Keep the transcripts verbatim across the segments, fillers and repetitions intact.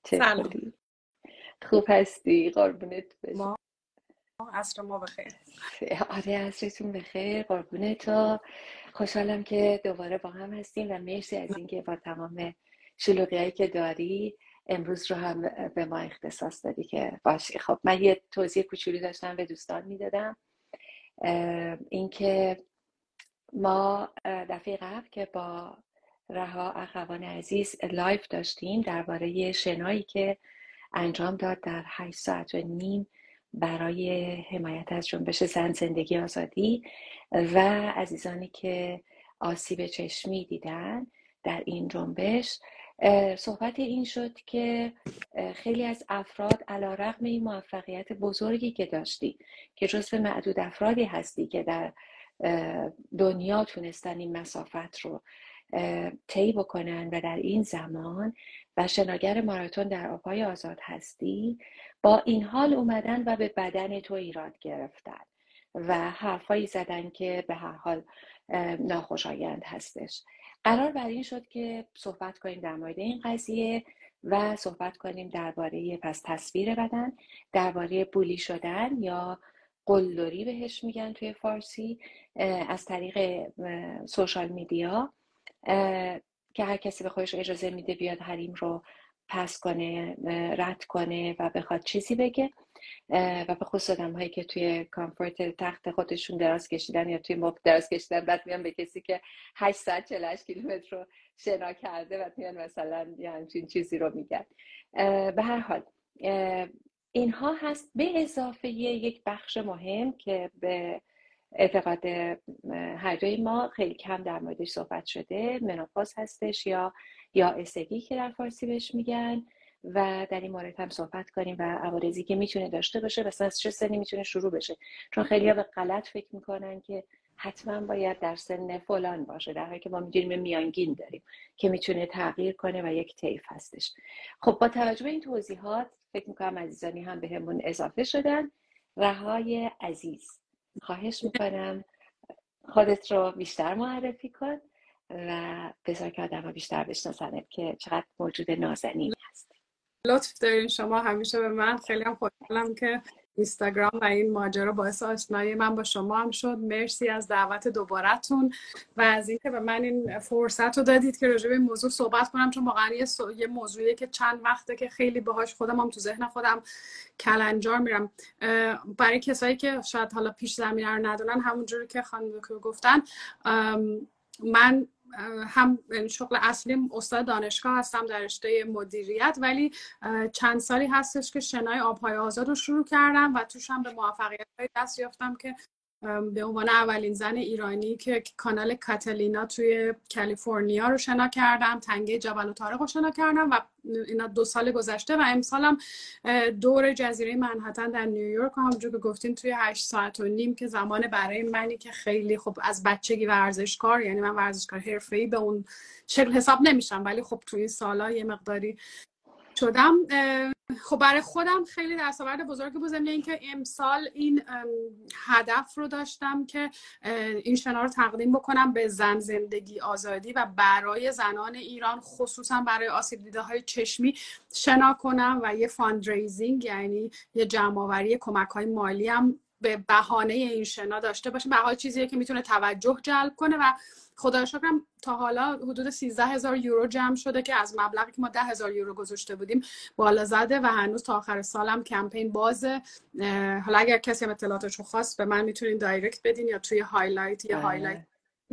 سلام. چطوری؟ خوب هستی؟ قربونت بشم. ما عصر ما بخیر. آره عصرتون بخیر، قربونت. تو خوشحالم که دوباره با هم هستیم و مرسی از اینکه با تمام شلوغیایی که داری امروز رو هم به ما اختصاص دادی که باشی. خب من یه توضیح کوچولی داشتم به دوستان میدادم، اینکه ما دفعه قبل که با رها اخوان عزیز لایف داشتیم درباره شنایی که انجام داد در هشت ساعت و نیم برای حمایت از جنبش زن زندگی آزادی و عزیزانی که آسیب چشمی دیدن در این جنبش. صحبت این شد که خیلی از افراد علیرغم این موفقیت بزرگی که داشتی که جزو معدود افرادی هستی که در دنیا تونستن این مسافت رو طی بکنن و در این زمان و شناگر ماراتون در آبهای آزاد هستی، با این حال اومدن و به بدن تو ایراد گرفتن و حرفایی زدن که به هر حال ناخوشایند هستش. قرار بر این شد که صحبت کنیم در مورد این قضیه و صحبت کنیم درباره پس تصویر بدن، درباره بولی شدن یا قلدری بهش میگن توی فارسی از طریق سوشال میدیا، که هر کسی به خودش اجازه میده بیاد حریم رو پس کنه، رد کنه و بخواد چیزی بگه، و به خصوص آدم هایی که توی کامفورت تخت خودشون دراز کشیدن یا توی مبل دراز کشیدن، بعد میان به کسی که هشت ساعت چهل و هشت کیلومتر رو شنا کرده و میان مثلا یه همچین چیزی رو میگن. به هر حال اینها هست به اضافه یک بخش مهم که به اعتقاد هر دوی ما خیلی کم در موردش صحبت شده، منوپاز هستش یا یا استگی که در فارسی بهش میگن، و در این مورد هم صحبت کنیم و عوارضی که میتونه داشته باشه، مثلا از چه سنی میتونه شروع بشه، چون خیلی‌ها به غلط فکر میکنن که حتما باید در سن فلان باشه، در حالی که ما میدونیم میانگین داریم که میتونه تغییر کنه و یک طیف هستش. خب با توجه به این توضیحات فکر میکنم عزیزانی هم بهمون اضافه شدن. رهای عزیز، خواهش میکنم خودت رو بیشتر معرفی کن و بذار که آدم ها بیشتر بشناسنت که چقدر موجود نازنینی هستی. لطف دارین شما همیشه به من. خیلی هم خوشحالم که اینستاگرام و این ماجرا باعث آشنایی من با شما هم شد. مرسی از دعوت دوبارتون و از اینکه به من این فرصت رو دادید که راجع به این موضوع صحبت کنم، چون واقعا یه, سو... یه موضوعیه که چند وقته که خیلی باهاش خودم هم تو ذهن خودم کلنجار میرم. برای کسایی که شاید حالا پیش زمینه رو ندونن، همونجوری که خانم دکتر گفتن، من هم شغل اصلیم استاد دانشگاه هستم در رشته مدیریت، ولی چند سالی هستش که شنای آبهای آزاد رو شروع کردم و توش هم به موفقیت دست یافتم که به عنوان اولین زن ایرانی که کانال کاتالینا توی کالیفرنیا رو شنا کردم، تنگه جبل طارق رو شنا کردم و اینا دو سال گذشته، و امسالم دور جزیره منهتن در نیویورک، همونجور که گفتین توی هشت ساعت و نیم که زمان برای منی که خیلی خب از بچگی ورزشکار، یعنی من ورزشکار حرفه‌ای به اون شکل حساب نمیشم، ولی خب توی سالا یه مقداری شدم. خب برای خودم خیلی دستاورد بزرگی بود، ضمن اینکه امسال این هدف رو داشتم که این شنا رو تقدیم بکنم به زن زندگی آزادی و برای زنان ایران، خصوصا برای آسیب دیده های چشمی شنا کنم و یه فاندریزینگ، یعنی یه جمع‌آوری کمک های مالی هم به بهانه این شنا داشته باشیم. به حال چیزیه که میتونه توجه جلب کنه و خدا رو شکرم تا حالا حدود سیزده هزار یورو جمع شده که از مبلغی که ما ده هزار یورو گذاشته بودیم بالا زده و هنوز تا آخر سالم کمپین بازه. حالا اگر کسی هم اطلاعاتشو خواست به من میتونین دایرکت بدین یا توی هایلایت یا هایلایت.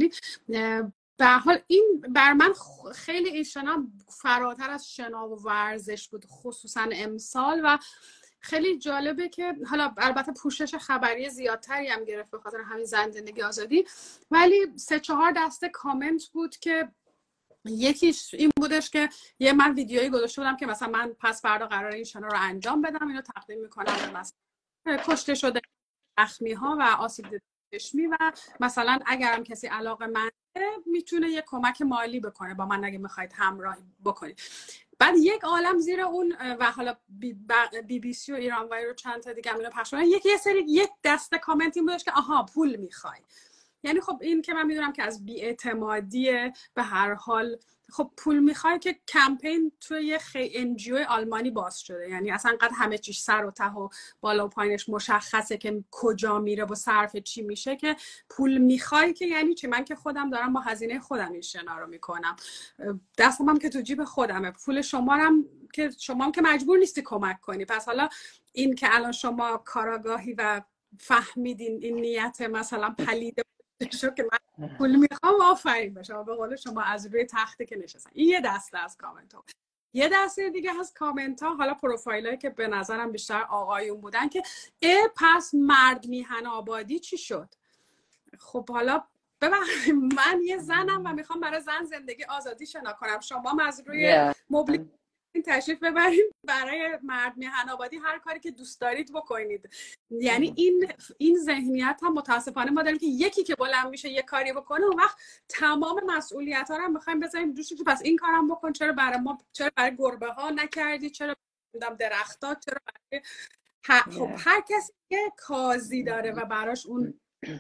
به حال این بر من خیلی این شنا فراتر از شنا و ورزش بود، خصوصا امسال، و خیلی جالبه که حالا البته پوشش خبری زیادتری هم گرفت به خاطر همین زن زندگی آزادی، ولی سه چهار دسته کامنت بود که یکیش این بودش که یه من ویدیویی گذاشته بودم که مثلا من پس فردا قراره این شنا رو انجام بدم، اینو تقدیم میکنم به مثلا کشته شده زخمی ها و آسیب دیده چشمی و مثلا اگرم کسی علاقه منده میتونه یه کمک مالی بکنه با من اگه میخواید همراهی بکنید. بعد یک عالم زیر اون و حالا بی, بی بی سی و ایران وای رو چند تا دیگه هم اینو پخش کردن، یک یه سری یک دسته کامنت این بودش که آها پول میخوای. یعنی خب این که من میدونم که از بی‌اعتمادی به هر حال خب پول میخوای که کمپین توی یه خی انجیو آلمانی باز شده، یعنی اصلا قد همه چیش سر و ته و بالا و پایینش مشخصه که کجا میره و صرف چی میشه، که پول میخوای که یعنی چی؟ من که خودم دارم با هزینه خودم این شنا رو میکنم، دستم هم که تو جیب خودمه، پول شما هم که شما هم که مجبور نیستی کمک کنی. پس حالا این که الان شما کاراگاهی و فهمیدین این نیت مثلا پلیده شو که من پول میخوام، آفرین به شما، به قول شما از روی تخته که نشستن. این یه دسته از کامنت ها. یه دسته دیگه از کامنت ها، حالا پروفایل هایی که به نظرم بیشتر آقایون بودن، که اه پس مرد میهن آبادی چی شد؟ خب حالا ببخشید من یه زنم و میخوام برای زن زندگی آزادی شنا کنم، شما از روی yeah. مبل تشریف ببرید برای مرد میهن آبادی هر کاری که دوست دارید بکنید. یعنی این این ذهنیت هم متاسفانه ما داریم که یکی که بلند میشه یه کاری بکنه، اون وقت تمام مسئولیت ها رو هم میخوایم بذاریم دوش، که پس این کارم بکن، چرا برای ما، چرا برای گربه ها نکردی، چرا درخت‌ها، چرا برای ه... خب هر کسی یه کازی داره و براش اون.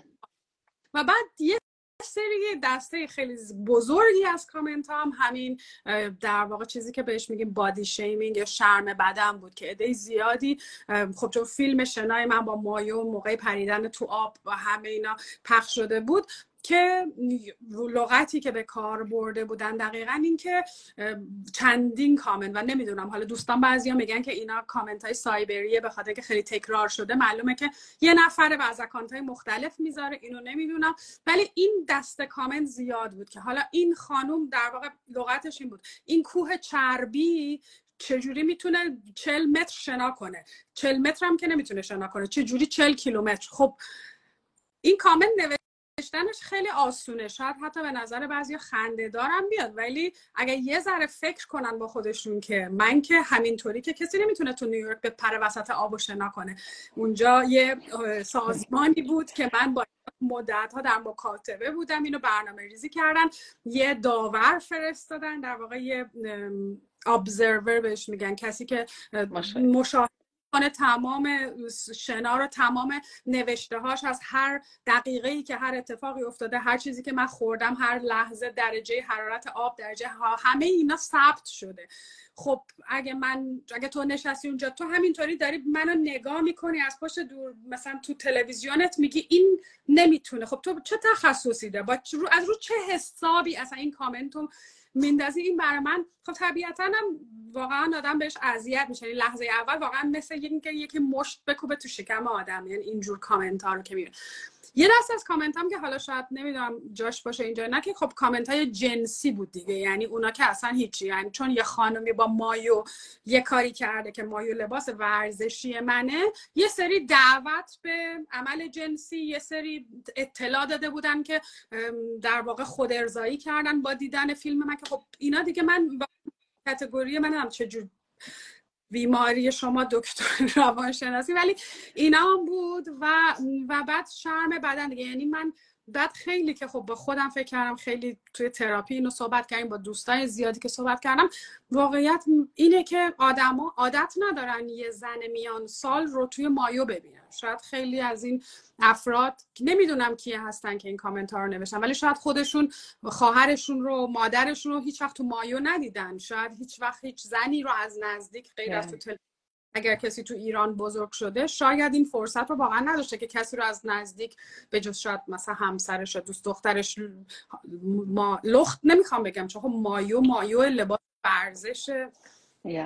و بعد یه سری دسته خیلی بزرگی از کامنت ها هم همین در واقع چیزی که بهش میگیم بادی شیمینگ یا شرم بدن بود، که عده زیادی خب چون فیلم شنای من با مایو موقع پریدن تو آب و همه اینا پخش شده بود، که لغتی که به کار برده بودن دقیقاً این که چندین کامنت، و نمیدونم حالا دوستان بعضیا میگن که اینا کامنت های سایبریه به خاطر که خیلی تکرار شده، معلومه که یه نفره و از اکانت های مختلف میذاره، اینو نمیدونم، ولی این دسته کامنت زیاد بود که حالا این خانم در واقع لغتش این بود این کوه چربی چجوری میتونه چهل متر شنا کنه؟ چهل متر هم که نمیتونه شنا کنه، چجوری چهل کیلومتر؟ خب این کامنت نوشتنش خیلی آسونه، شاید حتی به نظر بعضی خنده دارم بیاد، ولی اگه یه ذره فکر کنن با خودشون که من که همینطوری که کسی نمیتونه تو نیویورک به پر وسط آب و شنا کنه. اونجا یه سازمانی بود که من با مدت ها در مکاتبه بودم، اینو برنامه ریزی کردن، یه داور فرستادن، در واقع یه ابزرور بهش میگن، کسی که مشاهده کنه تمام شنا رو، تمام نوشته هاش از هر دقیقه‌ای که هر اتفاقی افتاده، هر چیزی که من خوردم، هر لحظه، درجه حرارت آب، درجه ها، همه اینا ثبت شده. خب اگه من اگه تو نشستی اونجا، تو همینطوری داری منو نگاه میکنی از پشت دور، مثلا تو تلویزیونت میگی این نمیتونه، خب تو چه تخصصی داری؟ با از رو چه حسابی اصلا این کامنتو میندازی؟ این برای من خب طبیعتاً هم واقعا آدم بهش اذیت میشه. این لحظه اول واقعا مثل اینکه یکی مشت بکوبه تو شکم آدم، یعنی اینجور کامنت ها رو که میبینم. یه دست از کامنت هم که حالا شاید نمیدونم جاش باشه اینجا نه، که خب کامنت های جنسی بود دیگه، یعنی اونا که اصلا هیچی، یعنی چون یه خانمی با مایو یه کاری کرده که مایو لباس ورزشی منه، یه سری دعوت به عمل جنسی، یه سری اطلاع داده بودن که در واقع خود ارضایی کردن با دیدن فیلم من، که خب اینا دیگه من با کاتگوری من هم چجور بیماری شما دکتر روانشناسی، ولی اینا هم بود. و و بعد شرم بدن دیگه، یعنی من بعد خیلی که خب با خودم فکر کردم، خیلی توی تراپی اینو صحبت کردیم با دوستای زیادی که صحبت کردم، واقعیت اینه که آدما عادت ندارن یه زن میان سال رو توی مایو ببینن. شاید خیلی از این افراد نمیدونم کیه هستن که این کامنت ها رو نوشتن، ولی شاید خودشون خواهرشون رو، مادرشون رو هیچ وقت تو مایو ندیدن، شاید هیچ وقت هیچ زنی رو از نزدیک غیر از تو تل... اگر کسی تو ایران بزرگ شده شاید این فرصت رو واقعا نداشته که کسی رو از نزدیک به جز شاید مثلا همسرش و دوست دخترش، ما لخت نمیخوام بگم چون خب مایو مایو لباس ورزش. یا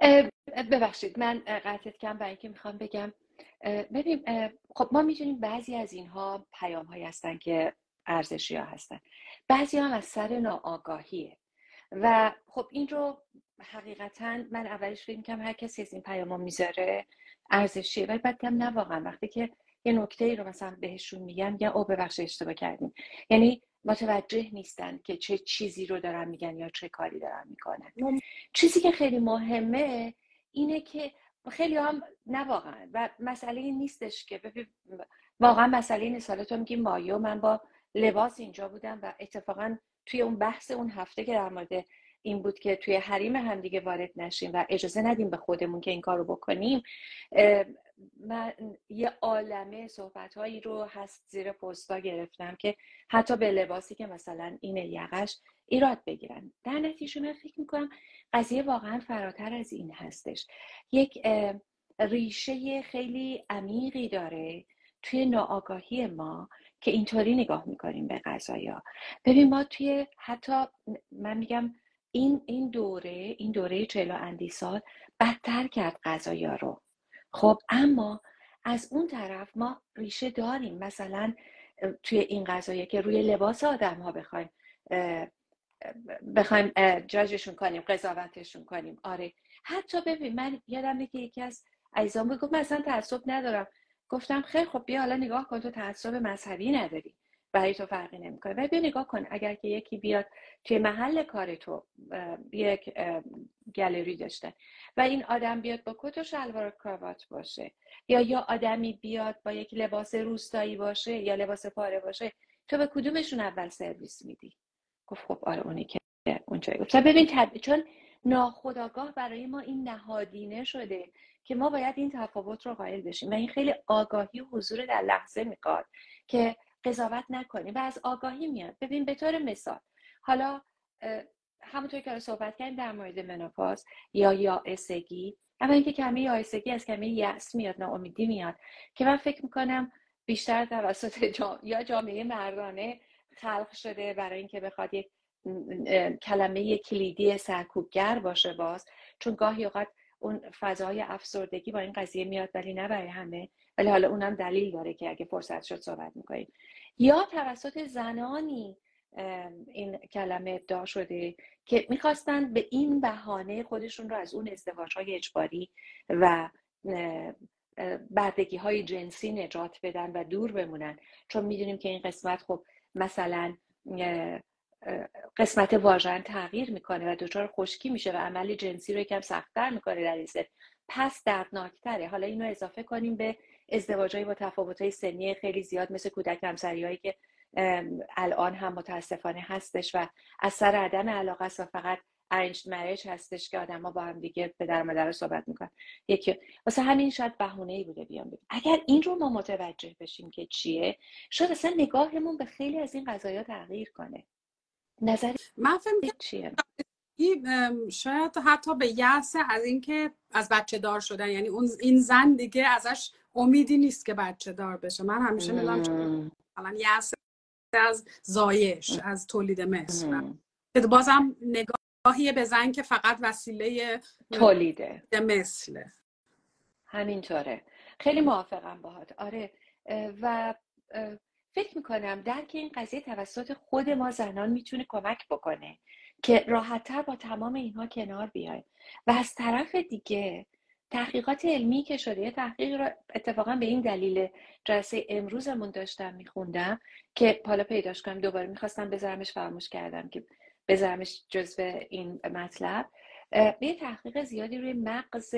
ببخشید من قطعت کردم برای اینکه میخوام بگم ببین خب ما میدونیم بعضی از اینها پیام هایی هستن که ارزشی ها هستن، بعضی هم از سر ناآگاهیه و خب این رو حقیقتا من اولش فکر می‌کردم هر کسی از این پیامو میذاره ارزشیه، ولی بعد دیدم نه، واقعا وقتی که یه نکته‌ای رو مثلا بهشون میگم میگن او ببخشید اشتباه کردیم، یعنی متوجه نیستن که چه چیزی رو دارن میگن یا چه کاری دارن میکنن. چیزی که خیلی مهمه اینه که خیلی هم نه واقعا، و مسئله این نیستش که ببین واقعا مسئله نیست. حالا تو میگی مایو، من با لباس اینجا بودم و اتفاقا توی اون بحث اون هفته که در مورد این بود که توی حریم هم دیگه وارد نشیم و اجازه ندیم به خودمون که این کار رو بکنیم، من یه عالمه صحبت‌هایی رو هست زیر پستا گرفتم که حتی به لباسی که مثلا اینه یقش ایراد بگیرن. در نتیجه من فکر میکنم قضیه واقعا فراتر از این هستش. یک ریشه خیلی عمیقی داره توی ناآگاهی ما که اینطوری نگاه میکنیم به غذایا. ببین ما توی حتی من میگم این این دوره این دوره چهل اندی سال بدتر کرد غذایا رو. خب اما از اون طرف ما ریشه داریم، مثلا توی این غذایا که روی لباس آدم ها بخوایم بخوایم جاجشون کنیم، قضاوتشون کنیم. آره حتی ببین من یادمه که یکی از عزیزان بود گفت من اصلا تعصب ندارم. گفتم خیلی خب بیا حالا نگاه کن، تو تعصب مذهبی نداری، برای تو فرقی نمیکنه. ولی بیا نگاه کن اگر که یکی بیاد توی محل کار تو یک گالری داشته و این آدم بیاد با کت و شلوار و کراوات باشه، یا یا آدمی بیاد با یک لباس روستایی باشه یا لباس پاره باشه، تو به کدومشون اول سرویس میدی؟ گفت خب آره اونی که اونجایی. گفتم ببین طبیعی، چون ناخودآگاه برای ما این نهادینه شده که ما باید این تفاوت رو قائل بشیم و این خیلی آگاهی و حضور در لحظه میخواد که قضاوت نکنیم و از آگاهی میاد. ببین به طور مثال حالا همونطور که صحبت کردیم در مورد منوپاز یا یائسگی، اما اینکه کمی یائسگی از کمی یأس میاد، ناامیدی میاد که من فکر میکنم بیشتر توسط جام... یا جامعه مردانه خلق شده برای اینکه بخواد یک کلمه کلیدی سرکوبگر باشه باز، چون گاهی اوقات اون فضای افسردگی با این قضیه میاد ولی نه برای همه، ولی حالا اونم دلیل داره که اگه فرصت شد صحبت میکنیم. یا توسط زنانی این کلمه ابداع شده که میخواستن به این بهانه خودشون رو از اون ازدواج‌های اجباری و بردگی های جنسی نجات بدن و دور بمونن، چون میدونیم که این قسمت خب مثلا قسمت واژن تغییر میکنه و دچار خشکی میشه و عمل جنسی رو یکم سخت‌تر میکنه در این سن، پس دردناکتره. حالا اینو اضافه کنیم به ازدواج‌های با تفاوت‌های سنی خیلی زیاد مثل کودک همسری‌هایی که الان هم متاسفانه هستش و اثر عدم علاقه است و فقط ارنجد مریج هستش که آدم‌ها با هم دیگه پدر و مادر رو صحبت میکنن. یکی واسه همین شاید بهونه‌ای بوده بیام بگم. اگر این رو ما متوجه بشیم که چیه، شاید اصلا نگاهمون به خیلی از این قضايا تغییر کنه. نظر من فهم چیه؟ شاید حتی به یأس از اینکه از بچه دار شدن، یعنی اون این زن دیگه ازش امیدی نیست که بچه دار بشه. من همیشه میگم مثلا یأس از زایش، از تولید مثل، که بازم نگاهی به زن که فقط وسیله تولیده مثله. همینطوره. خیلی موافقم باهات. آره و فکر میکنم درک این قضیه توسط خود ما زنان میتونه کمک بکنه که راحت‌تر با تمام اینها کنار بیایم. و از طرف دیگه تحقیقات علمی که شده، یه تحقیق رو اتفاقا به این دلیل جلسه امروزمون داشتم میخوندم که حالا پیداش کنم، دوباره میخواستم بذارمش فراموش کردم که بذارمش جزو این مطلب. یه تحقیق زیادی روی مغز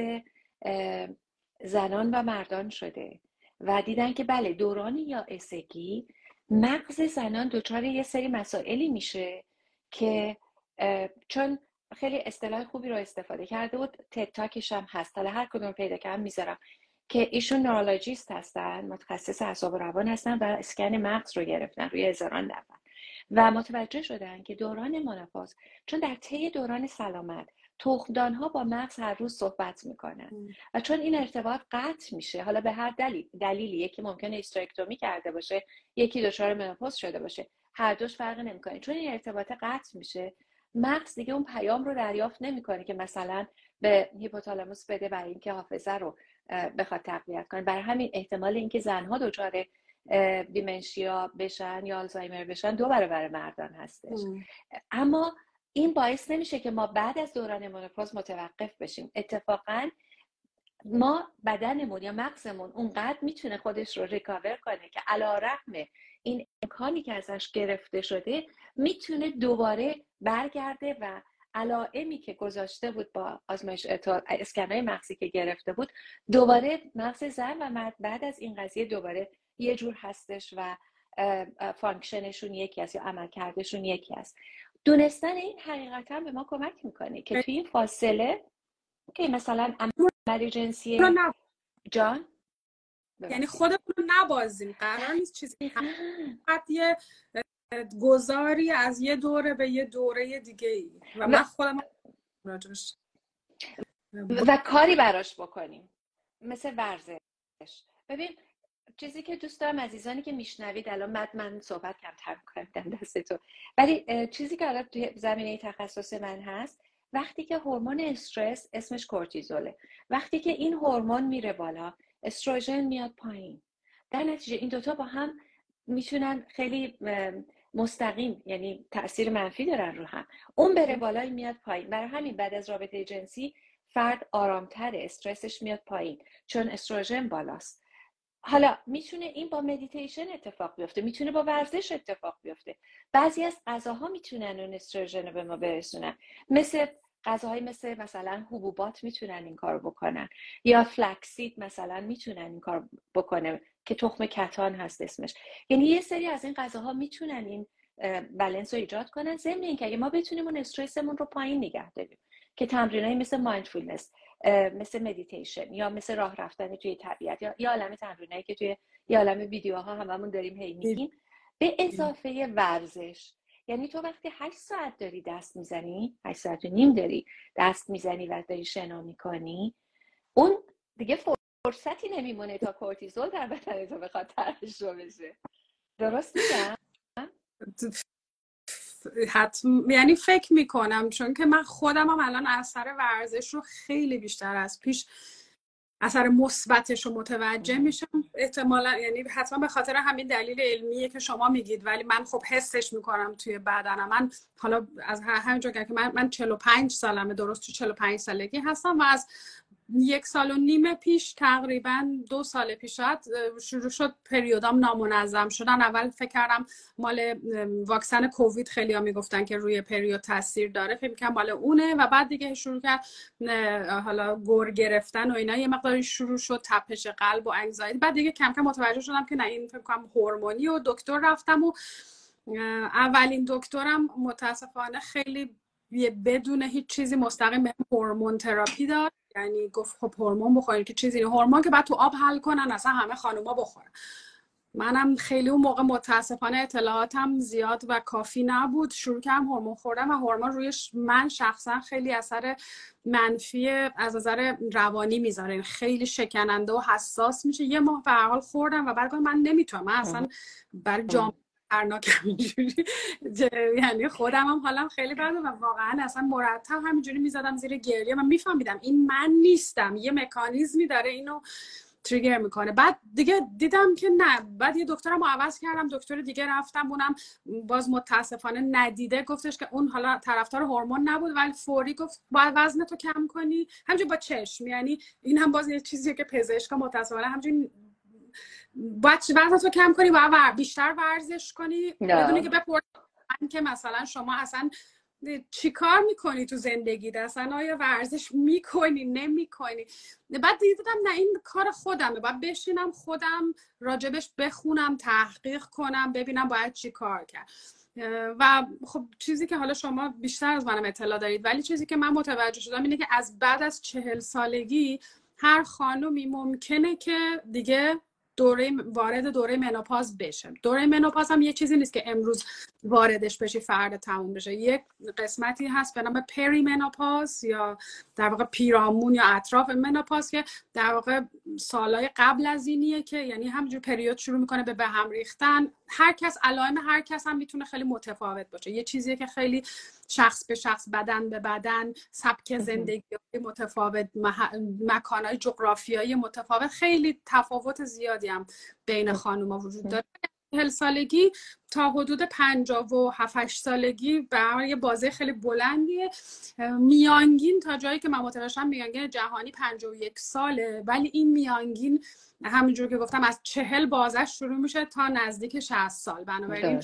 زنان و مردان شده و دیدن که بله دوران یائسگی مغز زنان دچار یه سری مسائلی میشه که چون خیلی اصطلاح خوبی رو استفاده کرده بود، تد تاکش هم هست، حالا هر کدوم پیدا کردم میذارم، که ایشون نورولوژیست هستن، متخصص اعصاب و روان هستن و اسکن مغز رو گرفتن روی هزاران نفر و متوجه شدن که دوران منوپاز، چون در طی دوران سلامت تخمدان‌ها با مغز هر روز صحبت میکنن و چون این ارتباط قطع میشه، حالا به هر دلیل دلیلی، یکی ممکنه هیسترکتومی کرده باشه، یکی دچار منوپاز شده باشه، هر دوش فرق نمیکنه، چون این ارتباط قطع میشه مغز دیگه اون پیام رو دریافت نمیکنه که مثلا به هیپوتالاموس بده برای اینکه حافظه رو بخواد تقویت کنه. برای همین احتمال اینکه زنها دچار دیمنشیا بشن یا آلزایمر بشن دو برابر مردان هستش. ام. اما این باعث نمیشه که ما بعد از دوران منوپاز متوقف بشیم. اتفاقا ما بدنمون یا مغزمون اونقدر میتونه خودش رو ریکاور کنه که علیرغم این امکانی که ازش گرفته شده میتونه دوباره برگرده و علائمی که گذاشته بود با آزمایش اسکنای مغزی که گرفته بود، دوباره مغز زن و مرد بعد از این قضیه دوباره یه جور هستش و فانکشنشون یکی است یا عملکردشون یکی است. دونستن این حقیقتا به ما کمک میکنه که توی این فاصله که مثلا عمل جنسی جان یعنی خودمون رو نبازیم، قرار نیست چیزی فقط یه گذاری از یه دوره به یه دوره دیگه ای و من خودم راجبش و کاری براش بکنیم مثل ورزش. ببین چیزی که دوست دارم عزیزانی که میشنوید الان بعد من صحبت کمتر میکنم دست تو، ولی چیزی که الان توی زمینه تخصص من هست، وقتی که هورمون استرس اسمش کورتیزوله، وقتی که این هورمون میره بالا استروژن میاد پایین، در نتیجه این دوتا با هم میتونن خیلی مستقیم یعنی تأثیر منفی دارن رو هم. اون بره بالا این میاد پایین. برای همین بعد از رابطه جنسی فرد آرامتره، استرسش میاد پایین چون استروژن بالاست. حالا میتونه این با مدیتیشن اتفاق بیفته، میتونه با ورزش اتفاق بیفته. بعضی از غذاها میتونن اون استروژن رو به ما برسونن، مثل غذاهای مثل مثلا حبوبات میتونن این کار بکنن، یا فلکسید مثلا میتونن این کار بکنه که تخم کتان هست اسمش. یعنی یه سری از این غذاها میتونن این بالانس رو ایجاد کنن، ضمن اینکه اگه ما بتونیم اون استرسمون رو پایین نگه داریم که تمرینایی مثل مایندفولنس، مثل مدیتیشن یا مثل راه رفتن توی طبیعت یا یا عالمه تمرینایی که توی یا عالمه ویدیوها هممون داریم هی میگیم، به اضافه ورزش. یعنی تو وقتی هشت ساعت داری دست میزنی، هشت ساعت و نیم داری دست میزنی و داری شنا میکنی، اون دیگه فرصتی نمیمونه تا کورتیزول در بدن تو بخواد ترشح بشه. درست میگم؟ حتم یعنی فکر میکنم، چون که من خودم هم الان اثر ورزش رو خیلی بیشتر از پیش اثر مثبتش رو متوجه میشم. احتمالا یعنی حتما به خاطر همین دلیل علمیه که شما میگید، ولی من خب حسش میکنم توی بدنم. من حالا از همینجا که من من چهل و پنج سالمه، درست تو چهل و پنج سالگی هستم و از یک سال و نیم پیش تقریبا دو سال پیش شاید شروع شد پریودام نامنظم شدن. اول فکر کردم مال واکسن کووید، خیلی ها میگفتن که روی پریود تاثیر داره، فکر میکنم مال اونه و بعد دیگه شروع کرد حالا گور گرفتن و اینا، یه مقداری شروع شد تپش قلب و انگزایتی. بعد دیگه کم کم متوجه شدم که نه این فکر کنم هورمونی و دکتر رفتم و اولین دکترم متاسفانه خیلی بدون هیچ چیزی مستقیم به هورمون تراپی داد. یعنی گفت خب هورمون بخورین که چیزی هورمون که بعد تو آب حل کنن اصلا همه خانوما بخورن. منم خیلی اون موقع متاسفانه اطلاعاتم زیاد و کافی نبود، شروع کردم هورمون خوردم و هورمون روی من شخصا خیلی اثر منفی از نظر روانی میذاره، خیلی شکننده و حساس میشه. یه ماه به هر حال خوردم و بعد من نمیتونم، من اصلا برای جامعه خطرناک همینجوری، یعنی خودم هم حالم خیلی بده و واقعا اصلا مرتب همینجوری میزدم زیر گریه. من میفهمیدم این من نیستم، یه مکانیزمی داره اینو تریگر میکنه. بعد دیگه دیدم که نه، بعد یه دکترمو عوض کردم، دکتر دیگه رفتم، اونم باز متاسفانه ندیده، گفتش که اون حالا طرفدار هورمون نبود ولی فوری گفت باید وزنتو کم کنی، همینجوری با چشم. یعنی این هم باز یه چیزیه که پزشکا متاسفانه همینجوری باید وزنتو کم کنی، باید بیشتر ورزش کنی، بدون که بپرسن که مثلا شما اصلا چی کار میکنی تو زندگی، اصلا آیا ورزش میکنی نمیکنی. بعد دیدم نه این کار خودمه، باید بشینم خودم راجبش بخونم، تحقیق کنم، ببینم باید چی کار کرد. و خب چیزی که حالا شما بیشتر از منم اطلاع دارید، ولی چیزی که من متوجه شدم اینه که از بعد از چهل سالگی هر خانومی ممکنه که دیگه دوره وارد دوره منوپاز بشه. دوره منوپاز هم یه چیزی نیست که امروز واردش بشی فردا تموم بشه. یک قسمتی هست به نام پری منوپاز یا در واقع پیرامون یا اطراف منوپاز که در واقع سالهای قبل از اینیه که یعنی همینجور پریود شروع میکنه به به هم ریختن. هر کس علائم هر کس هم میتونه خیلی متفاوت باشه. یه چیزیه که خیلی شخص به شخص، بدن به بدن، سبک زندگی متفاوت، مکانهای جغرافیایی متفاوت، خیلی تفاوت زیادی هم بین خانوما وجود داره. چهل سالگی تا حدود پنجاه و هفت سالگی برای یه بازه خیلی بلندیه. میانگین تا جایی که من متوجه شدم میانگین جهانی پنجاه و یک ساله، ولی این میانگین همینجور که گفتم از چهل بازش شروع میشه تا نزدیک شصت سال. بنابراین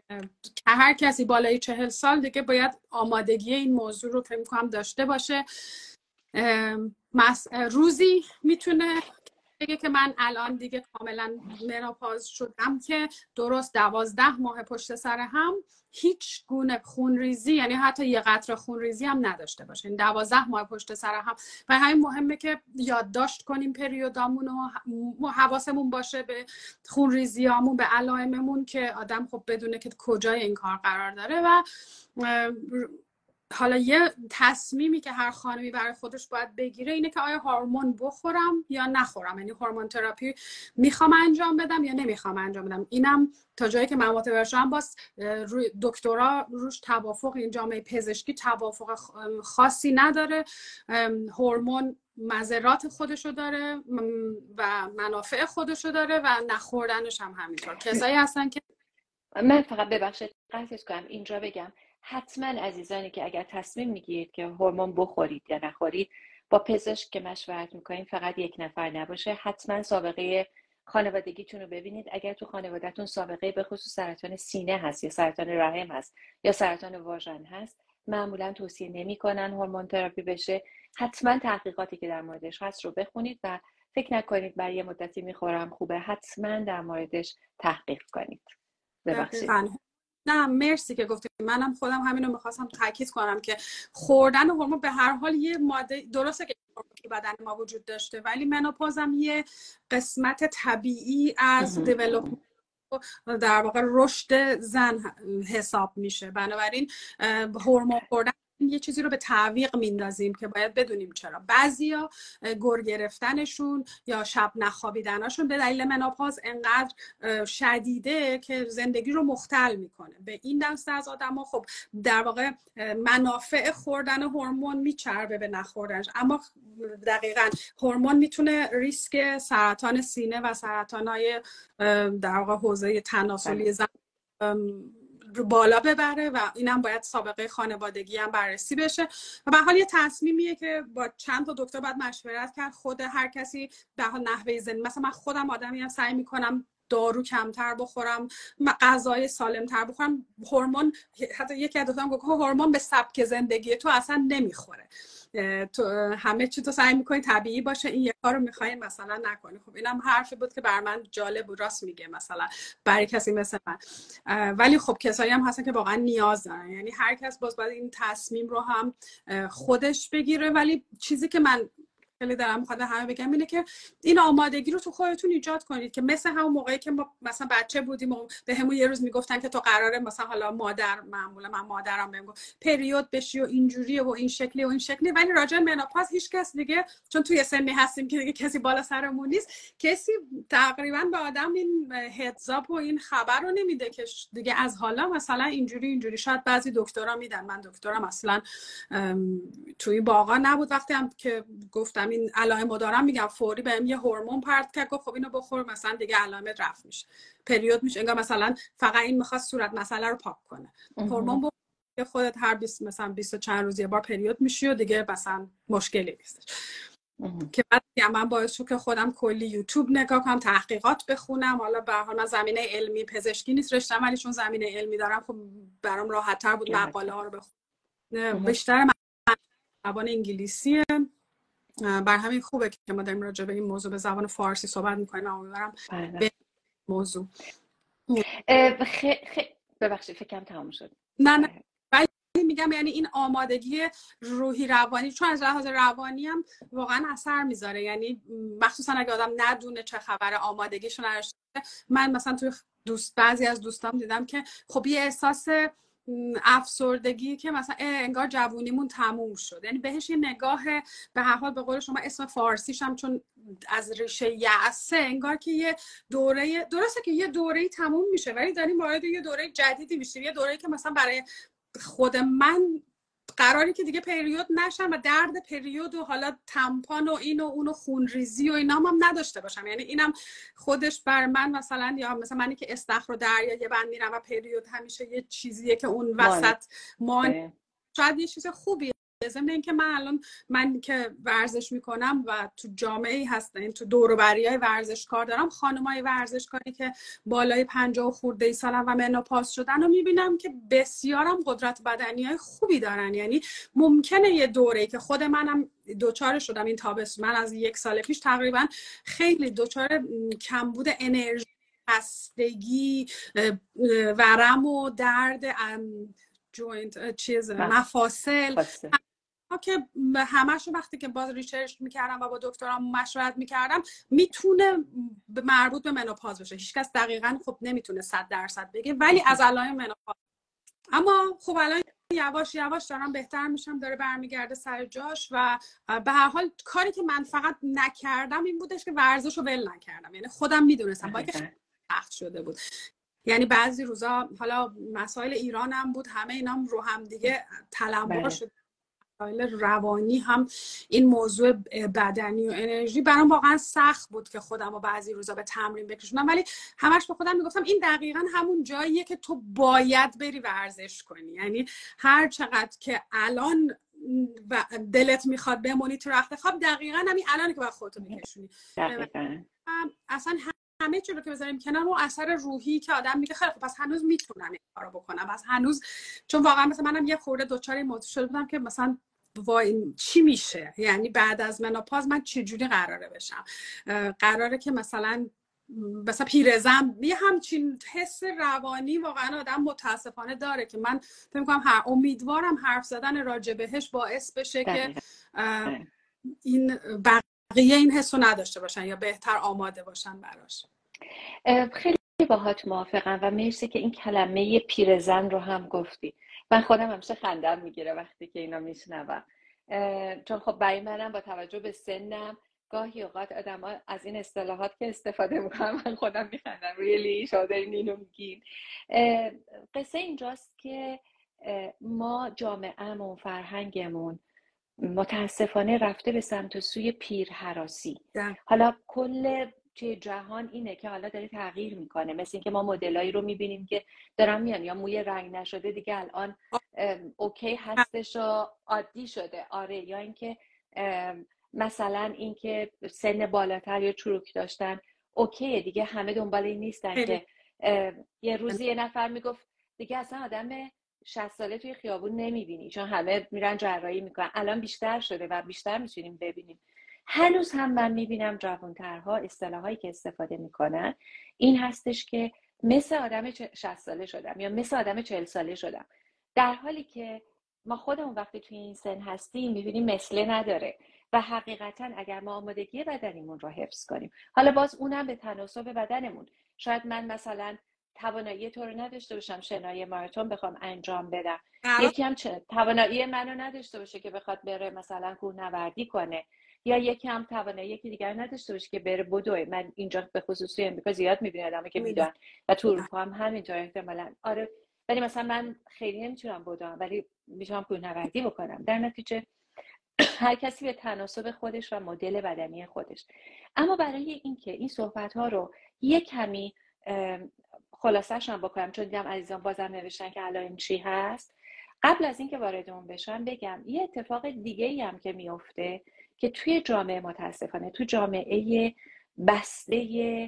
هر کسی بالای چهل سال دیگه باید آمادگی این موضوع رو فکر می‌کنم داشته باشه. روزی میتونه بگه که من الان دیگه کاملا منوپاز شدم که درست دوازده ماه پشت سر هم هیچ گونه خونریزی، یعنی حتی یه قطره خونریزی هم نداشته باشه، این دوازده ماه پشت سر هم. و همین مهمه که یادداشت کنیم پریودامون و حواسمون باشه به خونریزیامون، به علائممون، که آدم خب بدونه که کجای این کار قرار داره. و حالا یه تصمیمی که هر خانمی برای خودش باید بگیره اینه که آیا هورمون بخورم یا نخورم، یعنی هورمون تراپی میخوام انجام بدم یا نمیخوام انجام بدم. اینم تا جایی که من متوجه شدم باز روی دکترا روش توافق، این جامعه پزشکی توافق خاصی نداره. هورمون مضرات خودشو داره و منافع خودشو داره و نخوردنش هم همینطور. کسایی هستن که من فقط ببخشید قطعش کنم اینجا بگم، حتما عزیزانی که اگر تصمیم میگیرید که هورمون بخورید یا نخورید، با پزشک که مشورت میکنید فقط یک نفر نباشه، حتما سابقه خانوادگیتون رو ببینید. اگر تو خانوادهتون سابقه به خصوص سرطان سینه هست یا سرطان رحم هست یا سرطان واژن هست، معمولا توصیه نمیکنن هورمون تراپی بشه. حتما تحقیقاتی که در موردش هست رو بخونید و فکر نکنید برای یه مدتی میخورم خوبه، حتما در موردش تحقیق کنید. ببخشید. نه مرسی که گفتید. منم خودم همینو میخواستم تاکید کنم که خوردن هورمون به هر حال یه ماده، درسته که بدن ما وجود داشته، ولی منوپاز هم یه قسمت طبیعی از دیولپمنت، در واقع رشد زن حساب میشه. بنابراین هورمون خوردن یه چیزی رو به تعویق میندازیم که باید بدونیم چرا. بعضیا گر گرفتنشون یا شب نخوابیدنشون به دلیل منوپاز انقدر شدیده که زندگی رو مختل میکنه. به این دسته از آدما خب در واقع منافع خوردن هورمون میچربه به نخوردنش، اما دقیقاً هورمون میتونه ریسک سرطان سینه و سرطانای در واقع حوزه تناسلی زن بالا ببره و اینم باید سابقه خانوادگی هم بررسی بشه. و به حال یه تصمیمیه که با چند تا دکتر باید مشورت کرد. خود هر کسی به حال نحوه زندگی، مثلا من خودم آدمی هم سعی میکنم دارو کمتر بخورم، غذای سالمتر بخورم. هورمون، حتی یکی از دوستام گفت هورمون به سبک زندگی تو اصلا نمیخوره، تو همه چی تو سعی میکنی طبیعی باشه، این یک کارو میخوای مثلا نکنی. خب اینم حرفی بود که بر من جالب بود، راست میگه مثلا برای کسی مثل من. ولی خب کسایی هم هستن که واقعا نیاز دارن، یعنی هر کس باز باید این تصمیم رو هم خودش بگیره. ولی چیزی که من خیلی دارم میخواد همه بگم اینه که این آمادگی رو تو خودتون ایجاد کنید، که مثل همون موقعی که ما مثلا بچه بودیم و به همون یه روز میگفتن که تو قراره مثلا حالا مادر، معمولا من مادرم بهم گفت پریود بشی و اینجوریه و این شکلی و این شکلی، ولی راجع به منوپاز هیچ کس دیگه، چون توی سنی هستیم که دیگه کسی بالا سرمون نیست، کسی تقریبا به آدم این هدزاپ و این خبر رو نمیده که دیگه از حالا مثلا اینجوری اینجوری. شاید بعضی دکترا میدن، من دکترم اصلا توی باغا نبود، وقتی هم که گفتم این علائمو دارم میگم فوری بهم یه هورمون پرت کرد، گفت خب اینو بخور مثلا دیگه علائمت رفت میشه، پریود میشه. انگار مثلا فقط این میخواست صورت مسئله رو پاک کنه. هورمون بخور که خودت هر بیست مثلا بیست و چند روز یه بار پریود میشی و دیگه مثلا مشکلی نیست. که بعد من باعث شد که خودم کلی یوتیوب نگاه کنم، تحقیقات بخونم. حالا به هر حال من زمینه علمی پزشکی نیست رشته‌ام، ولی چون زمینه علمی دارم خب برام راحت‌تر بود مقاله ها رو بخونم. بیشتر زبان انگلیسیه، بر همین خوبه که ما داریم راجع به این موضوع به زبان فارسی صحبت می‌کنیم. امیدوارم به موضوع خیلی ببخشید فکرم تمام شد. نه نه میگم یعنی این آمادگی روحی روانی، چون از لحاظ روانی هم واقعا اثر میذاره، یعنی مخصوصا اگه آدم ندونه چه خبر، آمادگیشون نداشته. من مثلا توی دوست بعضی از دوستام دیدم که خب یه احساس افسردگی که مثلا انگار جوونیمون تموم شد، یعنی بهش یه نگاه به هر حال به قول شما اسم فارسیش هم چون از ریشه یأسه، انگار که یه دوره، درسته که یه دوره‌ای تموم میشه ولی داریم وارد یه دوره جدیدی میشیم، یه دوره‌ای که مثلا برای خود من قراری که دیگه پریود نشم و درد پریود و حالا تمپان و این و اون و خونریزی و اینا هم نداشته باشم. یعنی اینم خودش بر من مثلا، یا مثلا منی که استخر و دریا یه بند میرم و پریود همیشه یه چیزیه که اون وسط ما شاید یه چیز خوبیه، ضمن اینکه من الان من که ورزش میکنم و تو جامعه هستن، تو دور و بریای ورزشکار دارم، خانمای ورزشکاری که بالای پنجاه و خورده ای سالن و منوپاز شدن رو میبینم که بسیارم قدرت بدنی های خوبی دارن. یعنی ممکنه یه دوره‌ای که خود منم دوچار شدم این تابستون، من از یک سال پیش تقریبا خیلی دوچار کمبود انرژی، خستگی، ورم و درد جوینت، چیز مفاصل که همش وقتی که باز ریسرچ میکردم و با دکترام مشورت میکردم میتونه مربوط به منوپاز بشه. هیچکس دقیقاً خب نمیتونه صد درصد بگه، ولی از علائم منوپاز. اما خب الان یواش یواش دارم بهتر میشم، داره برمیگرده سر جاش و به هر حال کاری که من فقط نکردم این بودش که ورزش رو ول نکردم. یعنی خودم میدونستم با اینکه خیلی سخت شده بود، یعنی بعضی روزا حالا مسائل ایران هم بود، همه اینام رو هم دیگه تلمبار شد، مسائل روانی هم، این موضوع بدنی و انرژی برام واقعا سخت بود که خودم رو بعضی روزا به تمرین بکشونم. ولی همش به خودم میگفتم این دقیقاً همون جاییه که تو باید بری ورزش کنی. یعنی هر چقدر که الان دلت میخواد بمونی تو رخت خواب، دقیقاً همین الان که باید خودتو میکشونی. دقیقاً اصلا همه چیز رو که بذاریم کنار، اون اثر روحی که آدم میگه خیلی خب پس هنوز میتونم این کارو بکنم، پس هنوز، چون واقعا مثلا منم یه خورده دوچار این موضوع شده بودم که مثلا وای چی میشه، یعنی بعد از منوپاز من چه جوری قراره بشم، قراره که مثلا مثلا پیرزن، یه همچین حس روانی واقعا آدم متاسفانه داره که من فکر می‌کنم هر امیدوارم حرف زدن راجع بهش باعث بشه که این بقیه این حسو نداشته باشن یا بهتر آماده باشن براش. خیلی باهات موافقم و مرسی که این کلمه پیرزن رو هم گفتی. من خودم همیشه خندم میگیره وقتی که اینا میشنوم، چون خب برای منم با توجه به سنم گاهی اوقات آدم‌ها از این اصطلاحات که استفاده میکنم من خودم میخندم. ریلی شما دارین اینو میگین. قصه اینجاست که ما جامعه‌مون، فرهنگمون متاسفانه رفته به سمت سوی پیرهراسی. حالا کل توی جهان اینه که حالا داره تغییر میکنه، مثل اینکه ما مدلایی رو میبینیم که دارن میان یا موی رنگ نشده دیگه الان اوکی هستش و عادی شده. آره، یا اینکه مثلا اینکه سن بالاتر یا چروک داشتن اوکیه دیگه، همه دنبال این نیستن که یه روزی یه نفر میگفت دیگه اصلا آدم شصت ساله توی خیابون نمیبینی چون همه میرن جراحی میکنن. الان بیشتر شده و بیشتر میتونیم ببینیم. هنوز هم من میبینم جوانترها اصطلاحایی که استفاده میکنن این هستش که مثل آدم شصت ساله شدم یا مثل آدم چهل ساله شدم، در حالی که ما خودمون وقتی توی این سن هستیم میبینیم مثله نداره و حقیقتا اگر ما آمادگی بدنیمون رو حفظ کنیم، حالا باز اونم به تناسب بدنمون، شاید من مثلا توانایی تو رو نداشته باشم شنای ماراتون بخوام انجام بدم، یکی هم توانایی منو نداشته باشه که بخواد بره مثلا کوهنوردی کنه، یا یکی هم توانایی یکی دیگر نداشته باشه که بره بدوه. من اینجا به خصوص توی امریکا زیاد میبینم آدمایی که میدونن و تو اروپا هم همینطور احتمالاً. آره، ولی مثلا من خیلی نمیتونم بدوم ولی میتونم کوهنوردی بکنم. در نتیجه هر کسی به تناسب خودش و مدل بدنی خودش. اما برای اینکه این صحبت ها رو یک کمی خلاصش هم بکنم، چون دیدم عزیزان بازم نوشتن که علائم چی هست، قبل از اینکه وارد اون بشم بگم یه اتفاق دیگه ای هم که میفته که توی جامعه متاسفانه، تو جامعه بسته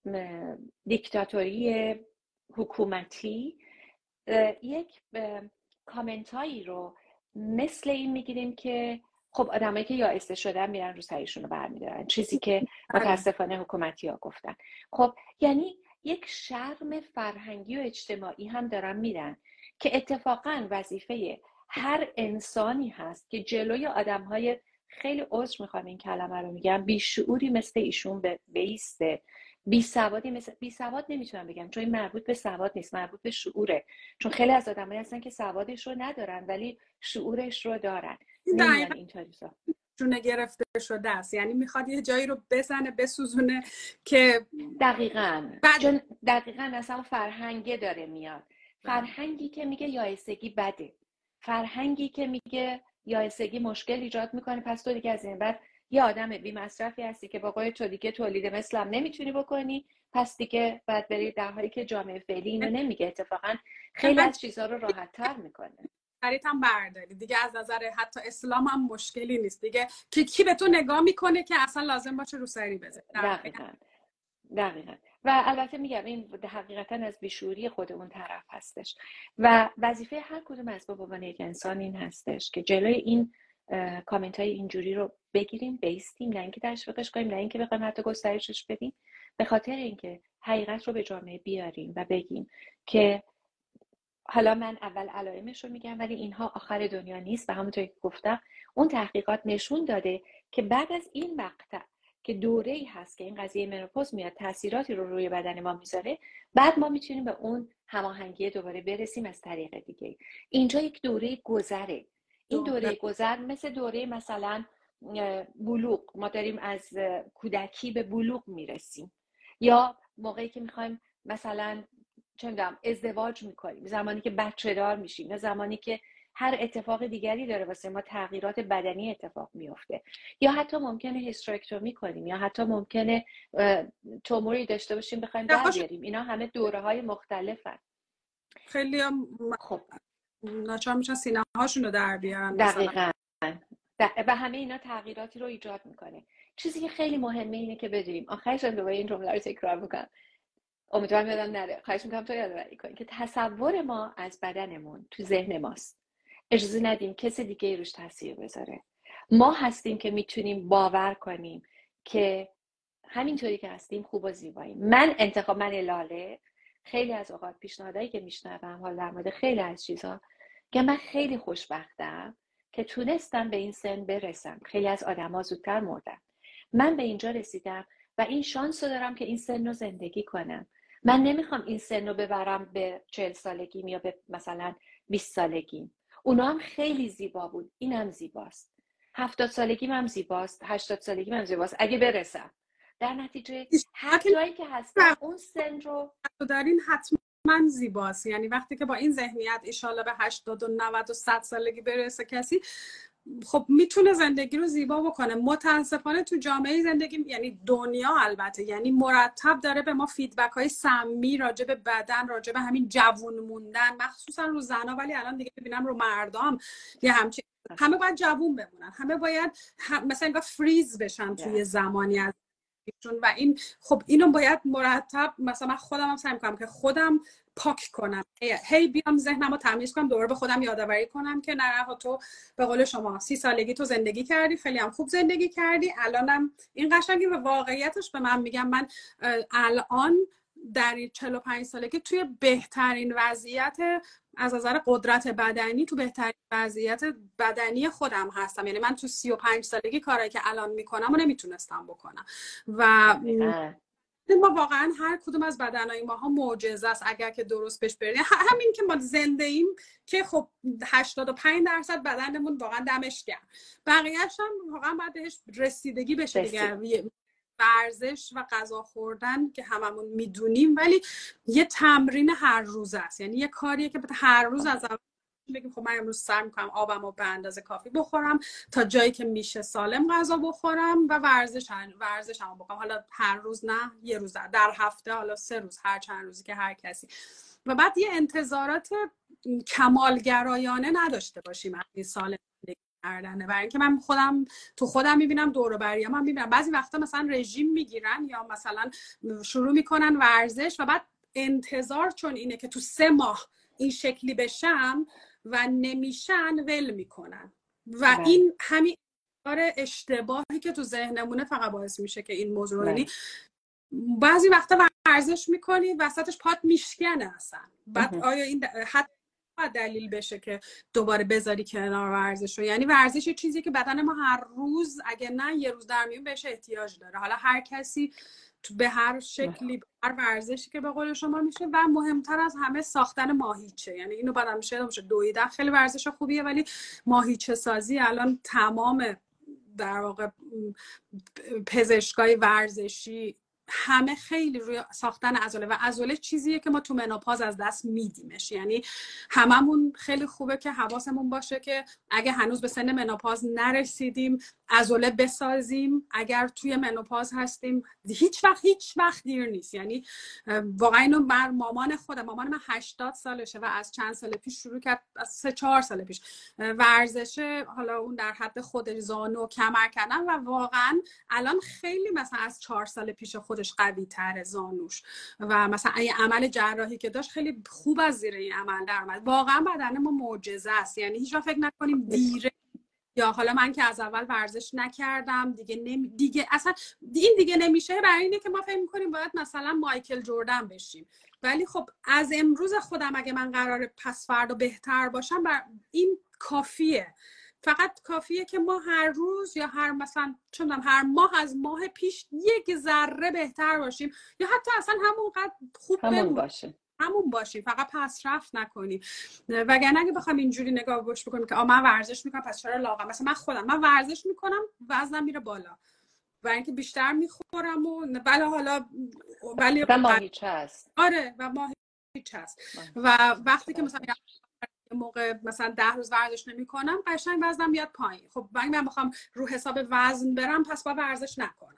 دیکتاتوری حکومتی، یک کامنت هایی رو مثل این میگیریم که خب آدمایی که یائسه شدن میرن رو سرشون رو برمیدارن، چیزی که متاسفانه حکومتی ها گفتن. خب یعنی یک شرم فرهنگی و اجتماعی هم دارن میرن که اتفاقا وظیفه هر انسانی هست که جلوی آدمهای خیلی عذر میخوام این کلمه رو میگم بیشعوری مثل ایشون بیسته، بی سوادی مثل بی سواد نمیتونم بگم چون این مربوط به سواد نیست، مربوط به شعوره، چون خیلی از آدمایی هستن که سوادش رو ندارن ولی شعورش رو دارن، نمیان اینطوری سا جونه گرفته شده است. یعنی میخواد یه جایی رو بزنه بسوزونه که دقیقاً بعد... دقیقاً اصلا فرهنگه داره میاد، فرهنگی که میگه یائسگی بده، فرهنگی که میگه یائسگی مشکل ایجاد میکنه، پس تو دیگه از این بعد یه آدم بی مصرفی هستی که با قول تو دیگه تولید مثلم نمیتونی بکنی، پس دیگه باید بری، در حالی که جامعه فعلی اینو نمیگه، اتفاقا خیلی از چیزها رو راحت تر میکنه. روسریت هم برداری دیگه. از نظر حتی اسلام هم مشکلی نیست دیگه که کی به تو نگاه میکنه که اصلا لازم باشه روسری بزنی. دقیقاً دقیقاً. و البته میگم این حقیقتا از بیشوری خود اون طرف هستش و وظیفه هر کدوم از ما به عنوان یک انسان این هستش که جلوی این کامنت های اینجوری رو بگیریم، بیستیم، نه اینکه تشویقش کنیم، نه اینکه بخوایم حتی گسترشش بدیم، به خاطر اینکه حقیقت رو به جامعه بیاریم و بگیم که حالا من اول علائمش رو میگم ولی اینها آخر دنیا نیست و همونطور که گفتم اون تحقیقات نشون داده که بعد از این مقطع که دوره‌ای هست که این قضیه منوپوز میاد تاثیراتی رو روی بدن ما میذاره، بعد ما میتونیم به اون هماهنگی دوباره برسیم از طریق دیگه. اینجا یک دوره گذره. این دوره گذر مثل دوره مثلا بلوغ، ما داریم از کودکی به بلوغ میرسیم، یا موقعی که میخوایم مثلا چه می‌دونم ازدواج میکنیم، زمانی که بچه دار میشیم، یا زمانی که هر اتفاق دیگری داره واسه ما تغییرات بدنی اتفاق میفته، یا حتی ممکنه هیسترکتومی کنیم، یا حتی ممکنه توموری داشته باشیم بخوایم در بیاریم. اینا همه دوره های مختلفن. خیلی هم خب ناچار میشن سینه هاشون رو در بیارن. دقیقاً. و همه اینا تغییراتی رو ایجاد میکنه. چیزی که خیلی مهمه اینه که بدونیم، آخرش هم دوباره این جمله رو تکرار میکنم، امیدوارم یادم نره، خواهش میکنم تو یادآوری کنی که تصور ما از بدنمون تو ذهن ماست. اجازه ندیم کسی دیگه روش تاثیر بذاره. ما هستیم که میتونیم باور کنیم که همینطوری که هستیم خوب و زیباییم. من انتخاب من لاله خیلی از اوقات پیشنهادایی که میشنوم حالا در مورد خیلی از چیزا که من خیلی خوشبختم که تونستم به این سن برسم. خیلی از آدما زودتر مردن، من به اینجا رسیدم و این شانس رو دارم که این سن رو زندگی کنم. من نمیخوام این سن رو ببرم به چهل سالگیم یا به مثلا بیست سالگیم. اونا هم خیلی زیبا بود، اینم زیباست. هفتاد سالگیم هم زیباست، هشتاد سالگیم هم زیباست اگه برسم. در نتیجه هر جایی که هستم اون سن رو دارین حتما زیباست. یعنی وقتی که با این ذهنیت ایشالله به هشتاد و نود و صد سالگی برسه کسی، خب میتونه زندگی رو زیبا بکنه. متاسفانه تو جامعه زندگی، یعنی دنیا البته، یعنی مرتب داره به ما فیدبک های سمی راجع به بدن، راجع به همین جوون موندن، مخصوصا رو زنا، ولی الان دیگه ببینم رو مردام یه همچین، همه باید جوون بمونن، همه باید هم... مثلا انگار فریز بشن توی زمانی از و این خب اینو باید مرتب، مثلا من خودم هم سعی میکنم که خودم پاک کنم، هی بیام ذهنمو تمیز کنم، دوباره به خودم یادآوری کنم که نه تو به قول شما سی سالگی تو زندگی کردی، خیلی هم خوب زندگی کردی، الانم این قشنگی. و واقعیتش به من میگم من الان در چهل و پنج سالگی توی بهترین وضعیت از نظر قدرت بدنی، تو بهترین وضعیت بدنی خودم هستم. یعنی من تو سی و پنج سالگی کارایی که الان میکنم و نمیتونستم بکنم و ما واقعا هر کدوم از بدنهای ماها معجزه است اگر که درست پیش بریم. همین که ما زنده ایم که خب هشتاد و پنج درصد بدنمون واقعا دمش گرم، بقیه‌اش هم واقعا باید بهش رسیدگی بشه دیگه. ورزش و غذا خوردن که هممون میدونیم، ولی یه تمرین هر روز است. یعنی یه کاریه که هر روز از اول بگیم خب من امروز سعی می‌کنم آبمو به اندازه کافی بخورم، تا جایی که میشه سالم غذا بخورم و ورزش ورزشمو بکنم. حالا هر روز نه، یه روز در, در هفته، حالا سه روز، هر چند روزی که هر کسی. و بعد یه انتظارات کمالگرایانه نداشته باشیم از این سالم کردنه. برای اینکه من خودم تو خودم میبینم، دور و بریام هم میبینم بعضی وقتا مثلا رژیم میگیرن یا مثلا شروع میکنن ورزش و بعد انتظار چون اینه که تو سه ماه این شکلی بشم و نمیشن، ول میکنن و بله. این همین اشتباهی که تو ذهنمونه فقط باعث میشه که این موضوع، یعنی بعضی وقتا ورزش میکنی وسطش پات میشکنه اصلا، بعد آیا این حتی دلیل بشه که دوباره بذاری کنار ورزش رو؟ یعنی ورزش یه چیزی که بدن ما هر روز اگه نه یه روز در میون بهش احتیاج داره. حالا هر کسی به هر شکلی، هر ورزشی که به قول شما میشه. و مهمتر از همه ساختن ماهیچه، یعنی اینو بعدم میشه میشه دویدن خیلی ورزش خوبیه، ولی ماهیچه سازی الان تمام در واقع پزشکای ورزشی همه خیلی روی ساختن عضله و عضله چیزیه که ما تو منوپاز از دست میدیمش. یعنی هممون خیلی خوبه که حواسمون باشه که اگه هنوز به سن منوپاز نرسیدیم عضله بسازیم. اگر توی منوپاز هستیم هیچ وقت هیچ وقت دیر نیست. یعنی واقعا اینو بر مامان خودم، مامان من هشتاد سالشه و از چند سال پیش شروع کرد، از سه چهار سال پیش ورزش، حالا اون در حد خود زانو کمر کردن و واقعا الان خیلی مثلا از چهار سال پیش خودش قوی تر زانوش و مثلا این عمل جراحی که داشت خیلی خوب از زیر این عمل در اومد. واقعا بدن ما معجزه است. یعنی هیچ وقت فکر نکنیم دیره یا حالا من که از اول ورزش نکردم دیگه نمی... دیگه اصلا این دیگه نمیشه، برای اینه که ما فکر می‌کنیم باید مثلا مایکل جردن بشیم. ولی خب از امروز خودم اگه من قراره پس فردا بهتر باشم بر... این کافیه. فقط کافیه که ما هر روز یا هر مثلا چون هر ماه از ماه پیش یک ذره بهتر باشیم یا حتی اصلا همونقدر خوب همون باشه همون باشیم، فقط پسرفت نکنیم. وگرنه اگه بخوام اینجوری نگاه بش بکنیم که آ من ورزش میکنم پس چرا لاغرم، مثلا من خودم من ورزش میکنم وزنم میره بالا و اینکه بیشتر میخورم و ولی حالا ولی و ماهیچه هست. آره و ماهیچه هست و وقتی که مثلا موقع مثلا ده روز ورزش نمیکنم قشنگ وزنم میاد پایین. خب من بخوام رو حساب وزن برم پس با ورزش نکنم.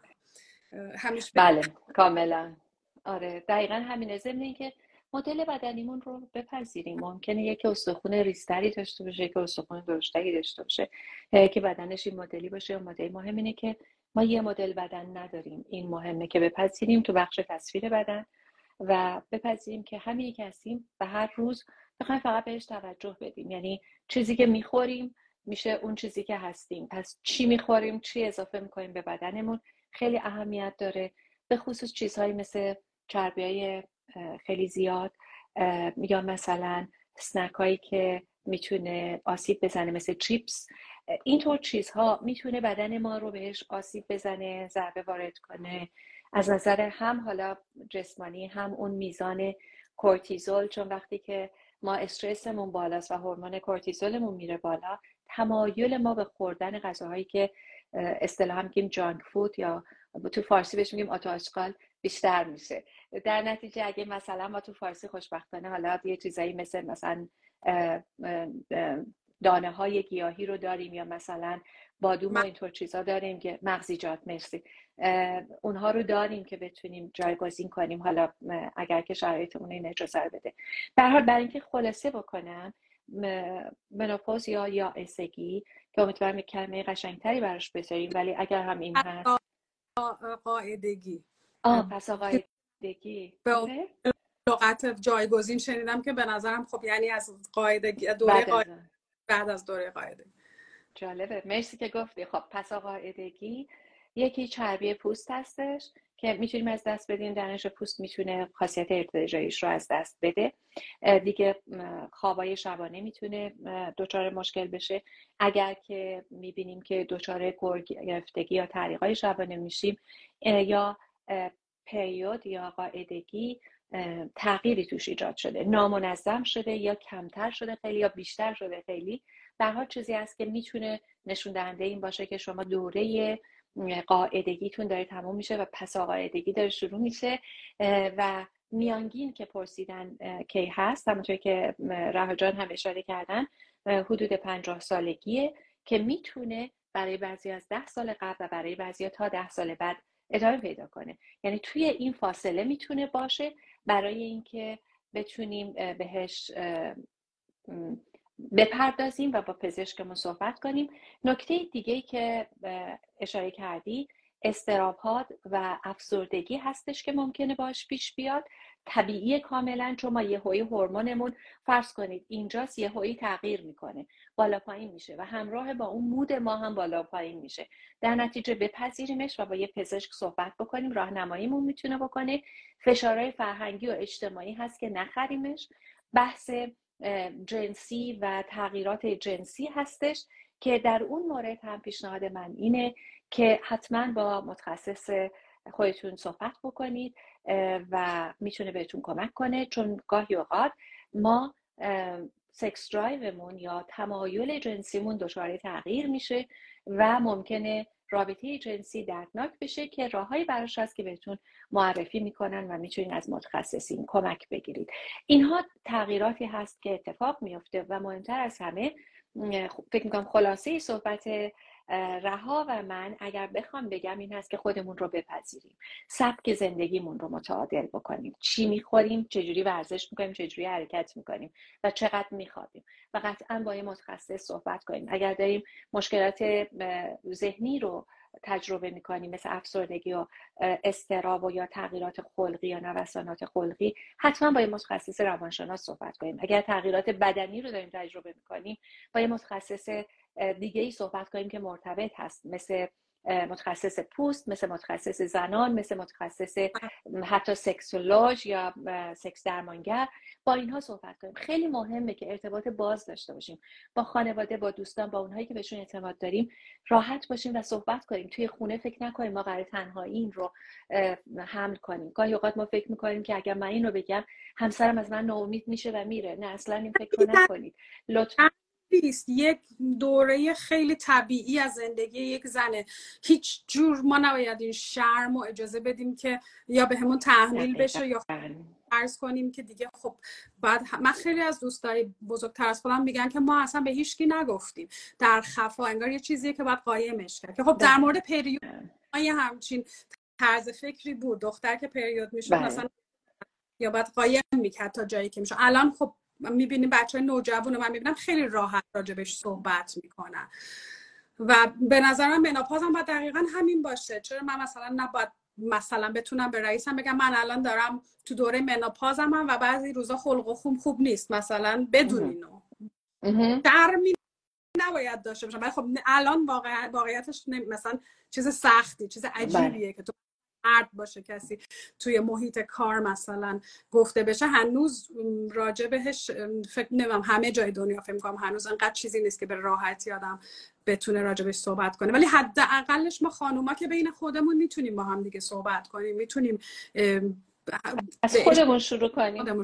همیشه بله کاملا آره دقیقا همینه. ضمن اینکه مدل بدنیمون رو بپذیریم. ممکنه یک استخوان ریزتری داشته باشه، یک استخوان درشتری داشته باشه که بدنش این مدلی باشه. مدل مهم اینه که ما یه مدل بدن نداریم. این مهمه که بپذیریم تو بخش تصویر بدن و بپذیریم که همینی که هستیم و هر روز بخوایم فقط بهش توجه بدیم. یعنی چیزی که میخوریم میشه اون چیزی که هستیم. پس چی میخوریم، چی اضافه میکنیم به بدنمون خیلی اهمیت داره. به خصوص چیزهایی مثل چربیای خیلی زیاد یا مثلا سنک هایی که میتونه آسیب بزنه مثل چیپس. اینطور چیزها میتونه بدن ما رو بهش آسیب بزنه، ضربه وارد کنه از نظر هم حالا جسمانی هم اون میزان کورتیزول. چون وقتی که ما استرسمون بالاست و هورمون کورتیزولمون میره بالا تمایل ما به خوردن غذاهایی که اصطلاحاً میگیم جانک فود یا تو فارسی بهش میگیم آتو آشغال بیشتر میشه. در نتیجه اگه مثلا ما تو فارسی خوشبختانه حالا یه چیزایی مثل مثلا دانه های گیاهی رو داریم یا مثلا بادوم و اینطور چیزا داریم که مغزیجات مرسی اونها رو داریم که بتونیم جایگزین کنیم حالا اگر که شرایطمون این اجازه رو بده. در حال برای اینکه خلاصه بکنم منوپوز یا یائسگی که امیدوارم یک کلمه قشنگتری براش بذاریم ولی اگر هم این هست قاعدگی. آه پس قاعدگی به لغت جایگزین شنیدم که به نظرم خب یعنی از قاعدگی دوره بعد قاعدگی از, بعد از دوره قاعدگی. جالبه مرسی که گفتی. خب پس قاعدگی یکی چربی پوست هستش که میتونیم از دست بدیم. درنش پوست میتونه خاصیت ارتجاعیش رو از دست بده. دیگه خوابای شبانه میتونه دچار مشکل بشه. اگر که میبینیم که دچار گرفتگی یا تعریقای شبانه میشیم یا پریود یا قاعدگی تغییری توش ایجاد شده، نامنظم شده یا کمتر شده خیلی یا بیشتر شده خیلی، در حال چیزی هست که میتونه نشون دهنده این باشه که شما دوره قاعدگیتون داره تموم میشه و پس قاعدگی داره شروع میشه. و میانگین که پرسیدن کی هست، همونطور که رها جان هم اشاره کردن حدود پنجاه سالگیه که میتونه برای بعضی از ده سال قبل و برای بعضی تا ده سال بعد ادامه پیدا کنه. یعنی توی این فاصله میتونه باشه برای اینکه بتونیم بهش بپردازیم و با پزشکمون صحبت کنیم. نکته دیگه‌ای که اشاره کردی اضطراب‌ها و افسردگی هستش که ممکنه باش پیش بیاد. طبیعیه کاملا، چون ما یهویی هورمونمون فرض کنید اینجاست یهویی تغییر میکنه، بالا پایین میشه و همراه با اون مود ما هم بالا پایین میشه. در نتیجه بپذیریمش و با یه پزشک صحبت بکنیم، راهنماییمون میتونه بکنه. فشارهای فرهنگی و اجتماعی هست که نخریمش. بحث جنسی و تغییرات جنسی هستش که در اون مورد هم پیشنهاد من اینه که حتما با متخصص خودتون صحبت بکنید و میتونه بهتون کمک کنه. چون گاهی اوقات ما سکس درایومون یا تمایل جنسیمون دچار تغییر میشه و ممکنه رابطه جنسی دردناک بشه که راههایی براش هست که بهتون معرفی میکنن و میتونین از متخصصین کمک بگیرید. اینها تغییراتی هست که اتفاق میفته و مهمتر از همه فکر میکنم خلاصه صحبت رها و من اگر بخوام بگم این هست که خودمون رو بپذیریم، سبک زندگیمون رو متعادل بکنیم، چی میخوریم، چجوری ورزش میکنیم، چجوری حرکت میکنیم و چقدر میخوابیم و قطعا با یه متخصص صحبت کنیم. اگر داریم مشکلات ذهنی رو تجربه میکنیم مثل افسردگی و اضطراب و یا تغییرات خلقی یا نوسانات خلقی، حتما با یه متخصص روانشناس صحبت کنیم. اگر تغییرات بدنی رو داریم تجربه میکنیم با یه متخصص دیگه ای صحبت کنیم که مرتبط هست، مثل متخصص پوست، مثل متخصص زنان، مثل متخصص حتی سکسولوژ یا سکس درمانگر. با اینها صحبت کنیم. خیلی مهمه که ارتباط باز داشته باشیم با خانواده، با دوستان، با اونهایی که بهشون اعتماد داریم، راحت باشیم و صحبت کنیم. توی خونه فکر نکنیم ما قراره تنهایی این رو حمل کنیم. گاهی اوقات ما فکر میکنیم که اگر من این رو بگم همسرم از من ناامید میشه و میره. نه، اصلا این فکر رو نکنید لطفا. نیست. یک دوره خیلی طبیعی از زندگی یک زنه. هیچ جور ما نباید این شرم و اجازه بدیم که یا به همون تحمیل بشه یا فرض کنیم که دیگه خب بعد. من خیلی از دوستای بزرگتر از خودم میگن که ما اصلا به هیچکی نگفتیم، در خفا، انگار یه چیزیه که باید قایمش کرد. که خب در مورد پریود یه همچین طرز فکری بود. دختر که پریود میشد مثلا یا باید قایم میکرد تا جایی که میشه. الان خب میبینیم بچه های نوجوان رو من میبینم خیلی راحت راجبش صحبت میکنن و به نظر من منوپاز هم باید دقیقا همین باشه. چرا من مثلا نباید مثلا بتونم به رئیسم بگم من الان دارم تو دوره منوپازم هم و بعضی روزا خلق و خوم خوب نیست، مثلا بدون اینو درمی نباید داشته باشم. ولی خب الان واقع... واقعیتش مثلا چیز سختی، چیز عجیبیه که تو مرد باشه کسی توی محیط کار مثلا گفته بشه. هنوز راجع بهش فکر نمیم همه جای دنیا فکر می‌کنم هنوز انقدر چیزی نیست که به راحتی آدم بتونه راجع بهش صحبت کنه. ولی حداقلش ما خانوما که بین خودمون میتونیم با هم دیگه صحبت کنیم، میتونیم از خودمون شروع کنیم. خودمون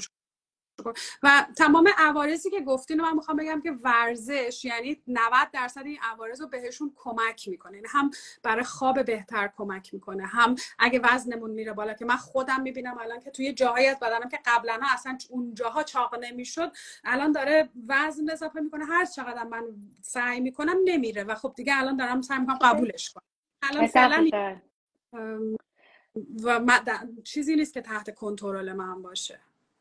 و تمام عوارضی که گفتین من میخوام بگم که ورزش یعنی نود درصد این عوارض رو بهشون کمک میکنه. یعنی هم برای خواب بهتر کمک میکنه، هم اگه وزنمون میره بالا، که من خودم میبینم الان که توی جاهایی از بدنم که قبلا اصلا اون جاها چاق نمیشد الان داره وزن اضافه میکنه. هر چقدر من سعی میکنم نمیره و خب دیگه الان دارم سعی میکنم قبولش کنم. الان فعلا و چیزی نیست که تحت کنترل من باشه.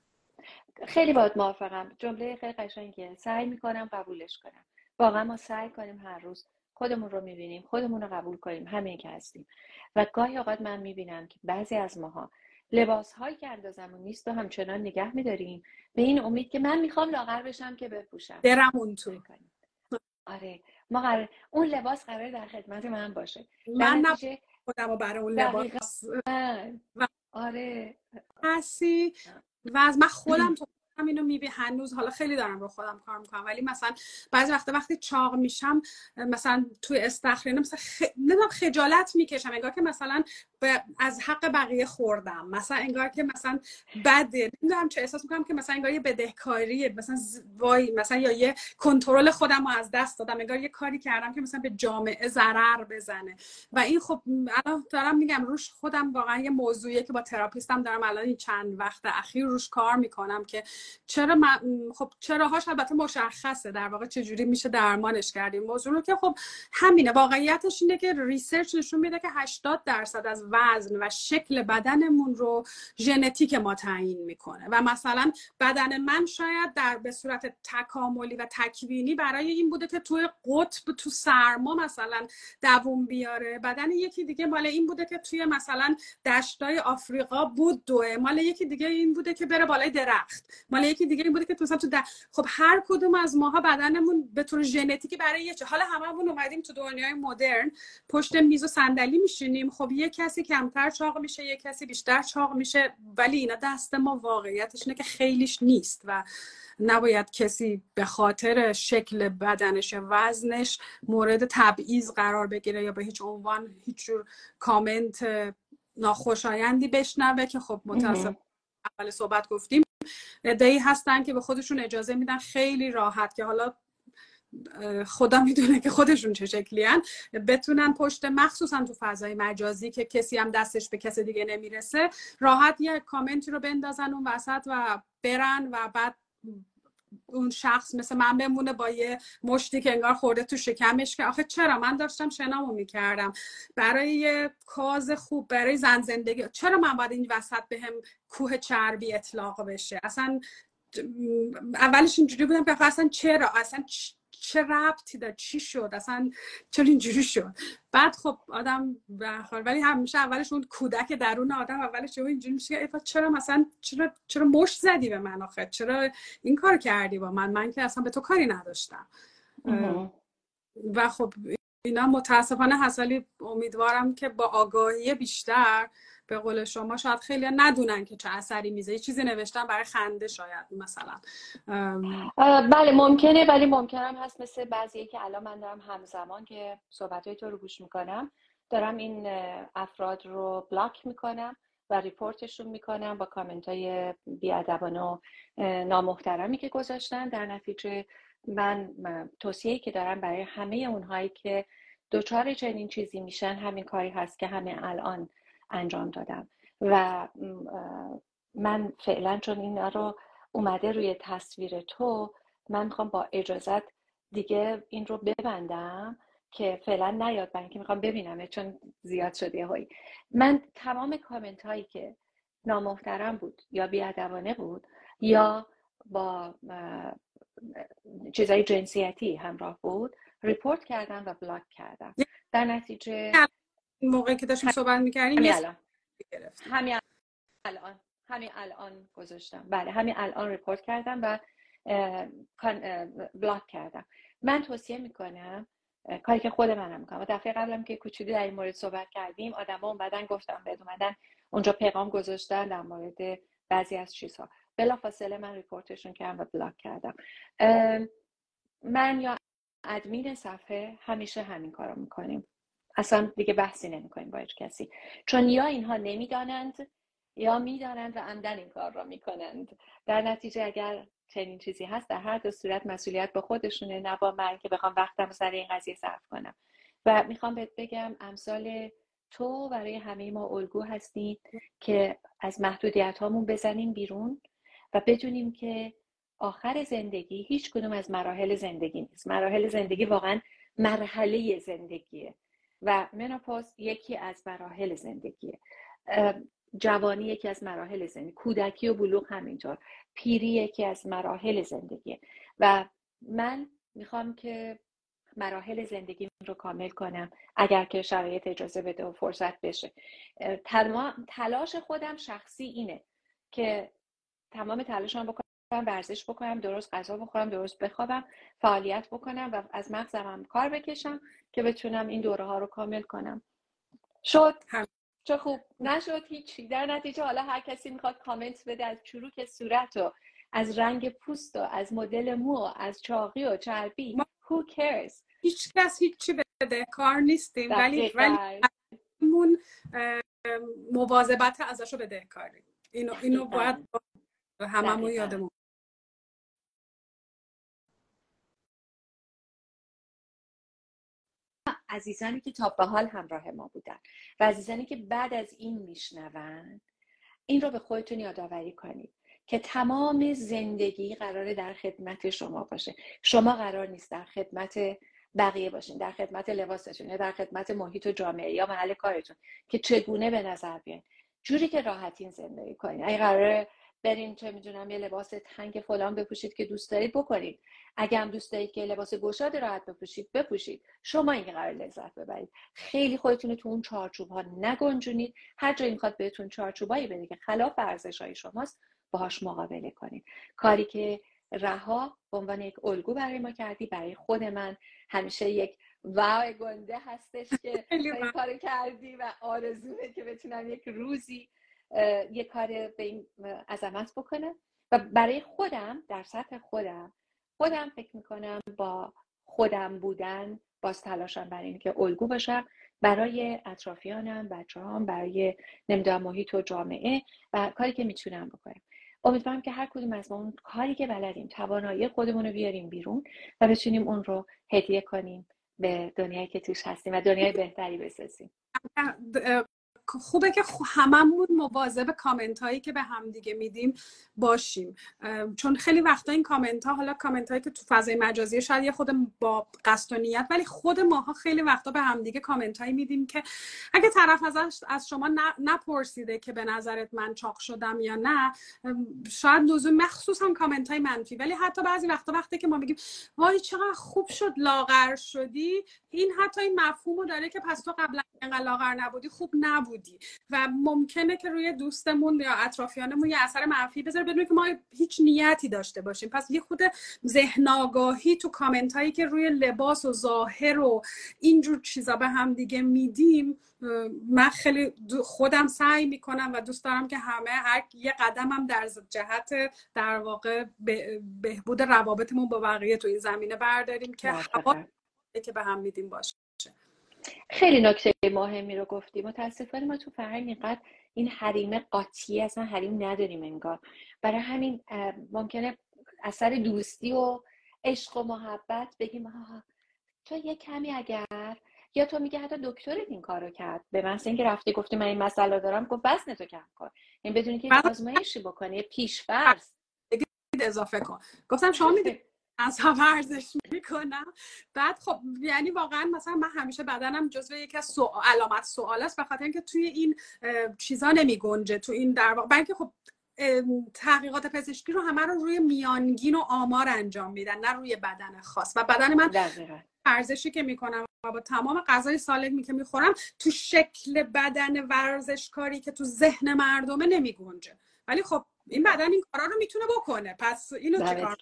خیلی باهات موافقم. جمله خیلی قشنگیه. سعی میکنم قبولش کنم. واقعا ما سعی کنیم هر روز خودمون رو میبینیم، خودمون رو قبول کنیم همین که هستیم. و گاهی اوقات من میبینم که بعضی از ماها لباس هایی که اندازمون نیست و همچنان نگه میداریم به این امید که من میخوام لاغر بشم که بپوشم. درم اون تو. آره، ما قرار اون لباس قرار در خدمت من باشه. من نتیجه خودم رو برای اون لباس و... آره هستی و از من خودم تو هم اینو میبینم هنوز. حالا خیلی دارم رو خودم کار میکنم ولی مثلا بعضی وقتا وقتی چاق میشم مثلا توی استخرینه مثلا خ... نمیدونم خجالت میکشم، انگار که مثلا ب... از حق بقیه خوردم، مثلا انگار که مثلا بده، نمیدونم چه احساس میکنم که مثلا انگار یه بدهکاریه، مثلا وای مثلا یا یه کنترل خودم رو از دست دادم، انگار یه کاری کردم که مثلا به جامعه ضرر بزنه. و این خب الان دارم میگم روش خودم واقعا یه موضوعیه که با تراپیستم دارم الان این چند وقت اخیر روش کار میکنم که چرا من خب چراهاش البته مشخصه در واقع چجوری میشه درمانش کرد این موضوع رو، که خب همینه. واقعیتش اینه که ریسرچ نشون میده که هشتاد درصد از وزن و شکل بدنمون رو ژنتیک ما تعیین میکنه و مثلا بدن من شاید در به صورت تکاملی و تکوینی برای این بوده که توی قطب تو سرما مثلا دووم بیاره، بدن یکی دیگه مال این بوده که توی مثلا دشتای آفریقا بود دوه، مال یکی دیگه این بوده که بره بالای درخت، مال یکی دیگه این بوده که مثلا تو ده... خب هر کدوم از ماها بدنمون به طور ژنتیکی برای یه چه. حالا هممون اومدیم تو دنیای مدرن پشت میز و صندلی میشینیم، خب یه کسی کمتر چاق میشه، یه کسی بیشتر چاق میشه، ولی اینا دست ما. واقعیتش اینه که خیلیش نیست و نباید کسی به خاطر شکل بدنش یا وزنش مورد تبعیض قرار بگیره یا به هیچ عنوان هیچ جور کامنت ناخوشایندی بشنوه که خب متاسفانه اول صحبت گفتیم عده‌ای هستن که به خودشون اجازه میدن خیلی راحت که حالا خدا میدونه که خودشون چه شکلی هن، بتونن پشت، مخصوصا تو فضای مجازی که کسی هم دستش به کس دیگه نمیرسه، راحت یه کامنتی رو بندازن اون وسط و برن و بعد اون شخص مثل من بمونه با یه مشتی که انگار خورده تو شکمش که آخه چرا من داشتم شنامو میکردم برای یه کاز خوب، برای زن زندگی، چرا من باید این وسط به هم کوه چربی اطلاق بشه؟ اصلا اولش اینجوری بودم که اصلا چرا، اصلا چه ربطی داره، چی شد اصلا، چرا اینجوری شد؟ بعد خب آدم بخور، ولی همیشه اولش اون کودک درون آدم اولش اینجوری میشه که چرا مثلا چرا چرا مشت زدی به من آخه، چرا این کار کردی با من، من که اصلا به تو کاری نداشتم. و خب اینا متاسفانه حسالی، امیدوارم که با آگاهی بیشتر، به قول شما شاید خیلی ندونن که چه اثری میزه، یه چیزی نوشتن برای خنده شاید مثلا. بله ممکنه، ولی ممکنم هست مثل بعضیه که الان من دارم همزمان که صحبتهای تو رو گوش میکنم دارم این افراد رو بلاک میکنم و ریپورتشون میکنم با کامنت های بی‌ادبانه و نامحترمی که گذاشتن. در نتیجه من توصیه‌ای که دارم برای همه اونهایی که دوچار چنین چیزی میشن همین کاری هست که همین الان انجام دادم. و من فعلا چون این رو اومده روی تصویر تو، من میخوام با اجازت دیگه این رو ببندم که فعلا نیاد، برای اینکه میخوام ببینم چون زیاد شده هایی. من تمام کامنت هایی که نامحترم بود یا بی‌ادبانه بود یا با چیزای جنسیتی همراه بود ریپورت کردم و بلاک کردم. در نتیجه این موقعی که داشتیم صحبت میکردیم همین الان همین الان همین الان گذاشتم، بله همین الان ریپورت کردم و بلاک کردم. من توصیه میکنم کاری که خود منم میکنم. دفعه قبلم که کوچولو در این مورد صحبت کردیم، آدما اومدن گفتم بهت، اومدن اونجا پیغام گذاشتن در مورد بعضی از چیزها، بلافاصله من ریپورتشون کردم و بلاک کردم. من یا ادمین صفحه همیشه همین کارو میکنیم، اصلا دیگه بحثی نمیکنیم با هیچ کسی، چون یا اینها نمیدانند یا میدانند و عمدن این کار را میکنند. در نتیجه اگر چنین چیزی هست در هر دو صورت مسئولیت با خودشونه، نه با من که بخوام وقتم سر این قضیه صرف کنم. و میخوام بهت بگم امثال تو برای همه ما الگو هستین که از محدودیت هامون بزنیم بیرون و بدونیم که آخر زندگی هیچ کدوم از مراحل زندگی نیست. مراحل زندگی واقعا مرحله زندگیه و منوپاز یکی از مراحل زندگیه، جوانی یکی از مراحل زندگی، کودکی و بلوغ همینطور، پیری یکی از مراحل زندگیه. و من میخوام که مراحل زندگی رو کامل کنم اگر که شرایط اجازه بده و فرصت بشه. تلاش خودم شخصی اینه که تمام تلاشم بکنم، ورزش بکنم، درست غذا بخورم، درست بخوابم، فعالیت بکنم و از مغزم هم کار بکشم که بتونم این دوره ها رو کامل کنم. شد؟ چه خوب. نشد هیچی. در نتیجه حالا هر کسی میخواد کامنت بده از چروک صورت و از رنگ پوست و از مدل مو و از چاقی و چربی، who cares؟ هیچ کس هیچی بده کار نیستیم، ولی ولی همون مواظبت ازشو بده کاری. اینو اینو باید هممون یادمون. عزیزانی که تا به حال همراه ما بودن و عزیزانی که بعد از این میشنون، این رو به خودتون یادآوری کنید که تمام زندگی قراره در خدمت شما باشه. شما قرار نیست در خدمت بقیه باشین، در خدمت لباستون یا در خدمت محیط و جامعه یا محل کارتون که چگونه به نظر بیاین، جوری که راحتین زندگی کنین. اگه قراره برین چه میدونم یه لباس تنگ فلان بپوشید که دوست دارید بکنید، اگه هم دوست دارید که لباس گشاد راحت بپوشید بپوشید. شما این قرار لذت ببرید. خیلی خودتون رو تو اون چارچوب ها نگنجونید. هر جایی میخواد بهتون چارچوبایی بده که خلاف ارزش‌های شماست، باهاش مقابله کنید. کاری که رها به عنوان یک الگو برای ما کردی، برای خود من همیشه یک واو گنده هستش که این کارو کردی و آرزوه که بتونم یک روزی یک کار به این عظمت بکنم. و برای خودم در سطح خودم خودم فکر میکنم با خودم بودن باز تلاشم برای این که الگو باشم برای اطرافیانم، بچه‌هام، برای نمیدونم محیط و جامعه و کاری که میتونم بکنم. امیدوارم که هر کدوم از ما اون کاری که بلدیم، توانایی خودمون رو بیاریم بیرون و بتونیم اون رو هدیه کنیم به دنیایی که توش هستیم و دنیای بهتری بسازیم. خوبه که هممون مواظب کامنت هایی که به هم دیگه میدیم باشیم، چون خیلی وقتا این کامنت ها، حالا کامنت هایی که تو فضای مجازی شاید یه خود با قصد و نیت، ولی خود ماها خیلی وقتا به هم دیگه کامنت هایی میدیم که اگه طرف ازش از شما نپرسیده که به نظرت من چاق شدم یا نه، شاید لزوم، مخصوصا کامنت های منفی، ولی حتی بعضی وقتا وقتی که ما میگیم وای چقدر خوب شد لاغر شدی، این حتی این مفهومو داره که پس تو قبلا انقدر لاغر نبودی، خوب نبودی، و ممکنه که روی دوستمون یا اطرافیانمون یه اثر منفی بذاره بدون که ما هیچ نیتی داشته باشیم. پس یه خود ذهن آگاهی تو کامنت هایی که روی لباس و ظاهر و اینجور چیزا به هم دیگه میدیم، من خیلی خودم سعی میکنم و دوست دارم که همه هر یه قدمم در جهت در واقع بهبود روابطمون با بقیه تو این زمینه برداریم که هوا که به هم میدیم باشه. خیلی نکته مهمی رو گفتی. متاسفانه ما تو فرهنگ اینقدر این حریم قاطی اصلا حریم نداریم انگار، برای همین ممکنه اثر دوستی و عشق و محبت بگیم آها تو یه کمی اگر، یا تو میگه حتی دکترت این کارو کرد، به من اینکه رفتی گفتی من این مسئله دارم، گفت وزن تو کم کن، این بدونی که آزمایشی بکنی، پیش‌فرض اضافه کن. گفتم شما میدونید از ورزش میکنم، بعد خب یعنی واقعا مثلا من همیشه بدنم جزو یکی از سوال، علامت سوال است، به خاطر اینکه توی این چیزا نمی گنجه، تو این در واقع بلکه خب تحقیقات پزشکی رو همه رو روی میانگین و آمار انجام میدن، نه روی بدن خاص، و بدن من ورزشی که میکنم و با تمام غذای سالمی که میخورم تو شکل بدن ورزشکاری که تو ذهن مردمه نمی گنجه، ولی خب این بدن این کارا رو میتونه بکنه، پس اینو چیکار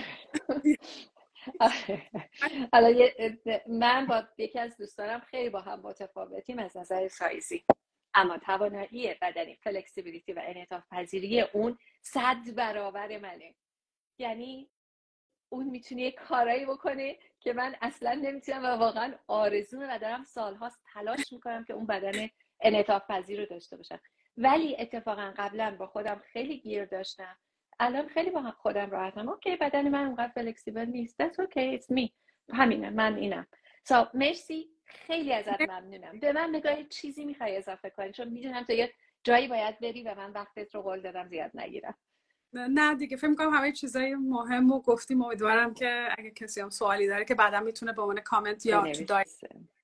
حالا من با یکی از دوستانم خیلی با هم متفاوتیم از نظر سایزی، اما توانایی بدنی، فلکسیبیلیتی و انعطاف پذیری اون صد برابر منه. یعنی اون میتونه یه کارایی بکنه که من اصلا نمیتونم و واقعا آرزومه و دارم سالهاست تلاش میکنم که اون بدن انعطاف پذیر رو داشته باشم. ولی اتفاقا قبلا با خودم خیلی گیر داشتم، الان خیلی با خودم راحتم. اوکی بدن من اونقدر فلکسیبل نیست، that's okay, it's me، همینه، من اینم. so, مرسی، خیلی ازت ممنونم. به من نگاه چیزی میخوای اضافه کنی؟ چون میدونم تو یه جایی باید بری و من وقتت رو قول دادم زیاد نگیرم. نه دیگه فکر می‌کنم همه چیزای مهم رو گفتیم. امیدوارم که اگه کسی هم سوالی داره که بعدا میتونه به عنوان کامنت یا تو دایرکت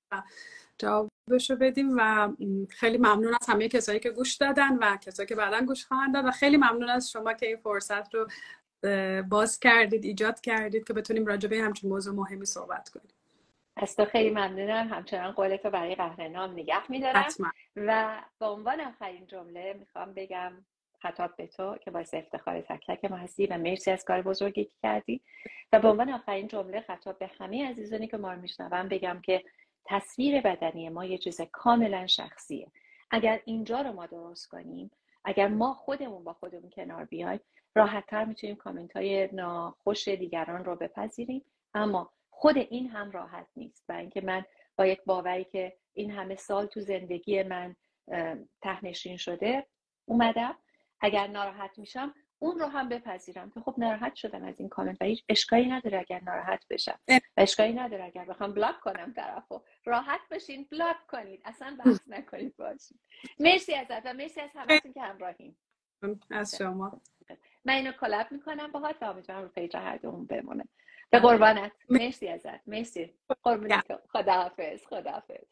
جوابشو بدیم. و خیلی ممنون از همه کسایی که گوش دادن و کسایی که بعدا گوش خواهند داد، و خیلی ممنون از شما که این فرصت رو باز کردید، ایجاد کردید که بتونیم راجع به همچین موضوع مهمی صحبت کنیم. از تو خیلی ممنونم، همچنان قولتو برای قهرنام نگه می‌دارم. و به عنوان آخرین جمله میخوام بگم خطاب به تو که باعث افتخار تک تک ما هستی و مرسی از کار بزرگی که کردی. و به عنوان آخرین جمله خطاب به همه عزیزانی که ما رو میشنون بگم که تصویر بدنی ما یه چیز کاملا شخصیه. اگر اینجا رو ما درست کنیم، اگر ما خودمون با خودمون کنار بیایم، راحت‌تر میتونیم کامنت های ناخوش دیگران رو بپذیریم. اما خود این هم راحت نیست، و اینکه من با یک باوری که این همه سال تو زندگی من ته‌نشین شده اومدم، اگر ناراحت میشم اون رو هم بپذیرم که خب ناراحت شدم از این کامنت و هیچ اشکالی نداره اگر ناراحت بشم و اشکالی نداره اگر بخوام بلاک کنم طرفو. راحت بشین، بلاک کنید، اصلا بحث نکنید باشین. مرسی ازت و مرسی از همتون که همراهین. از شما. من اینو کلاب میکنم باهات و امیدوارم رو پیج هر دومون بمونه. به قربانت. مرسی ازت. مرسی. قربونت. خداحافظ. خداحافظ.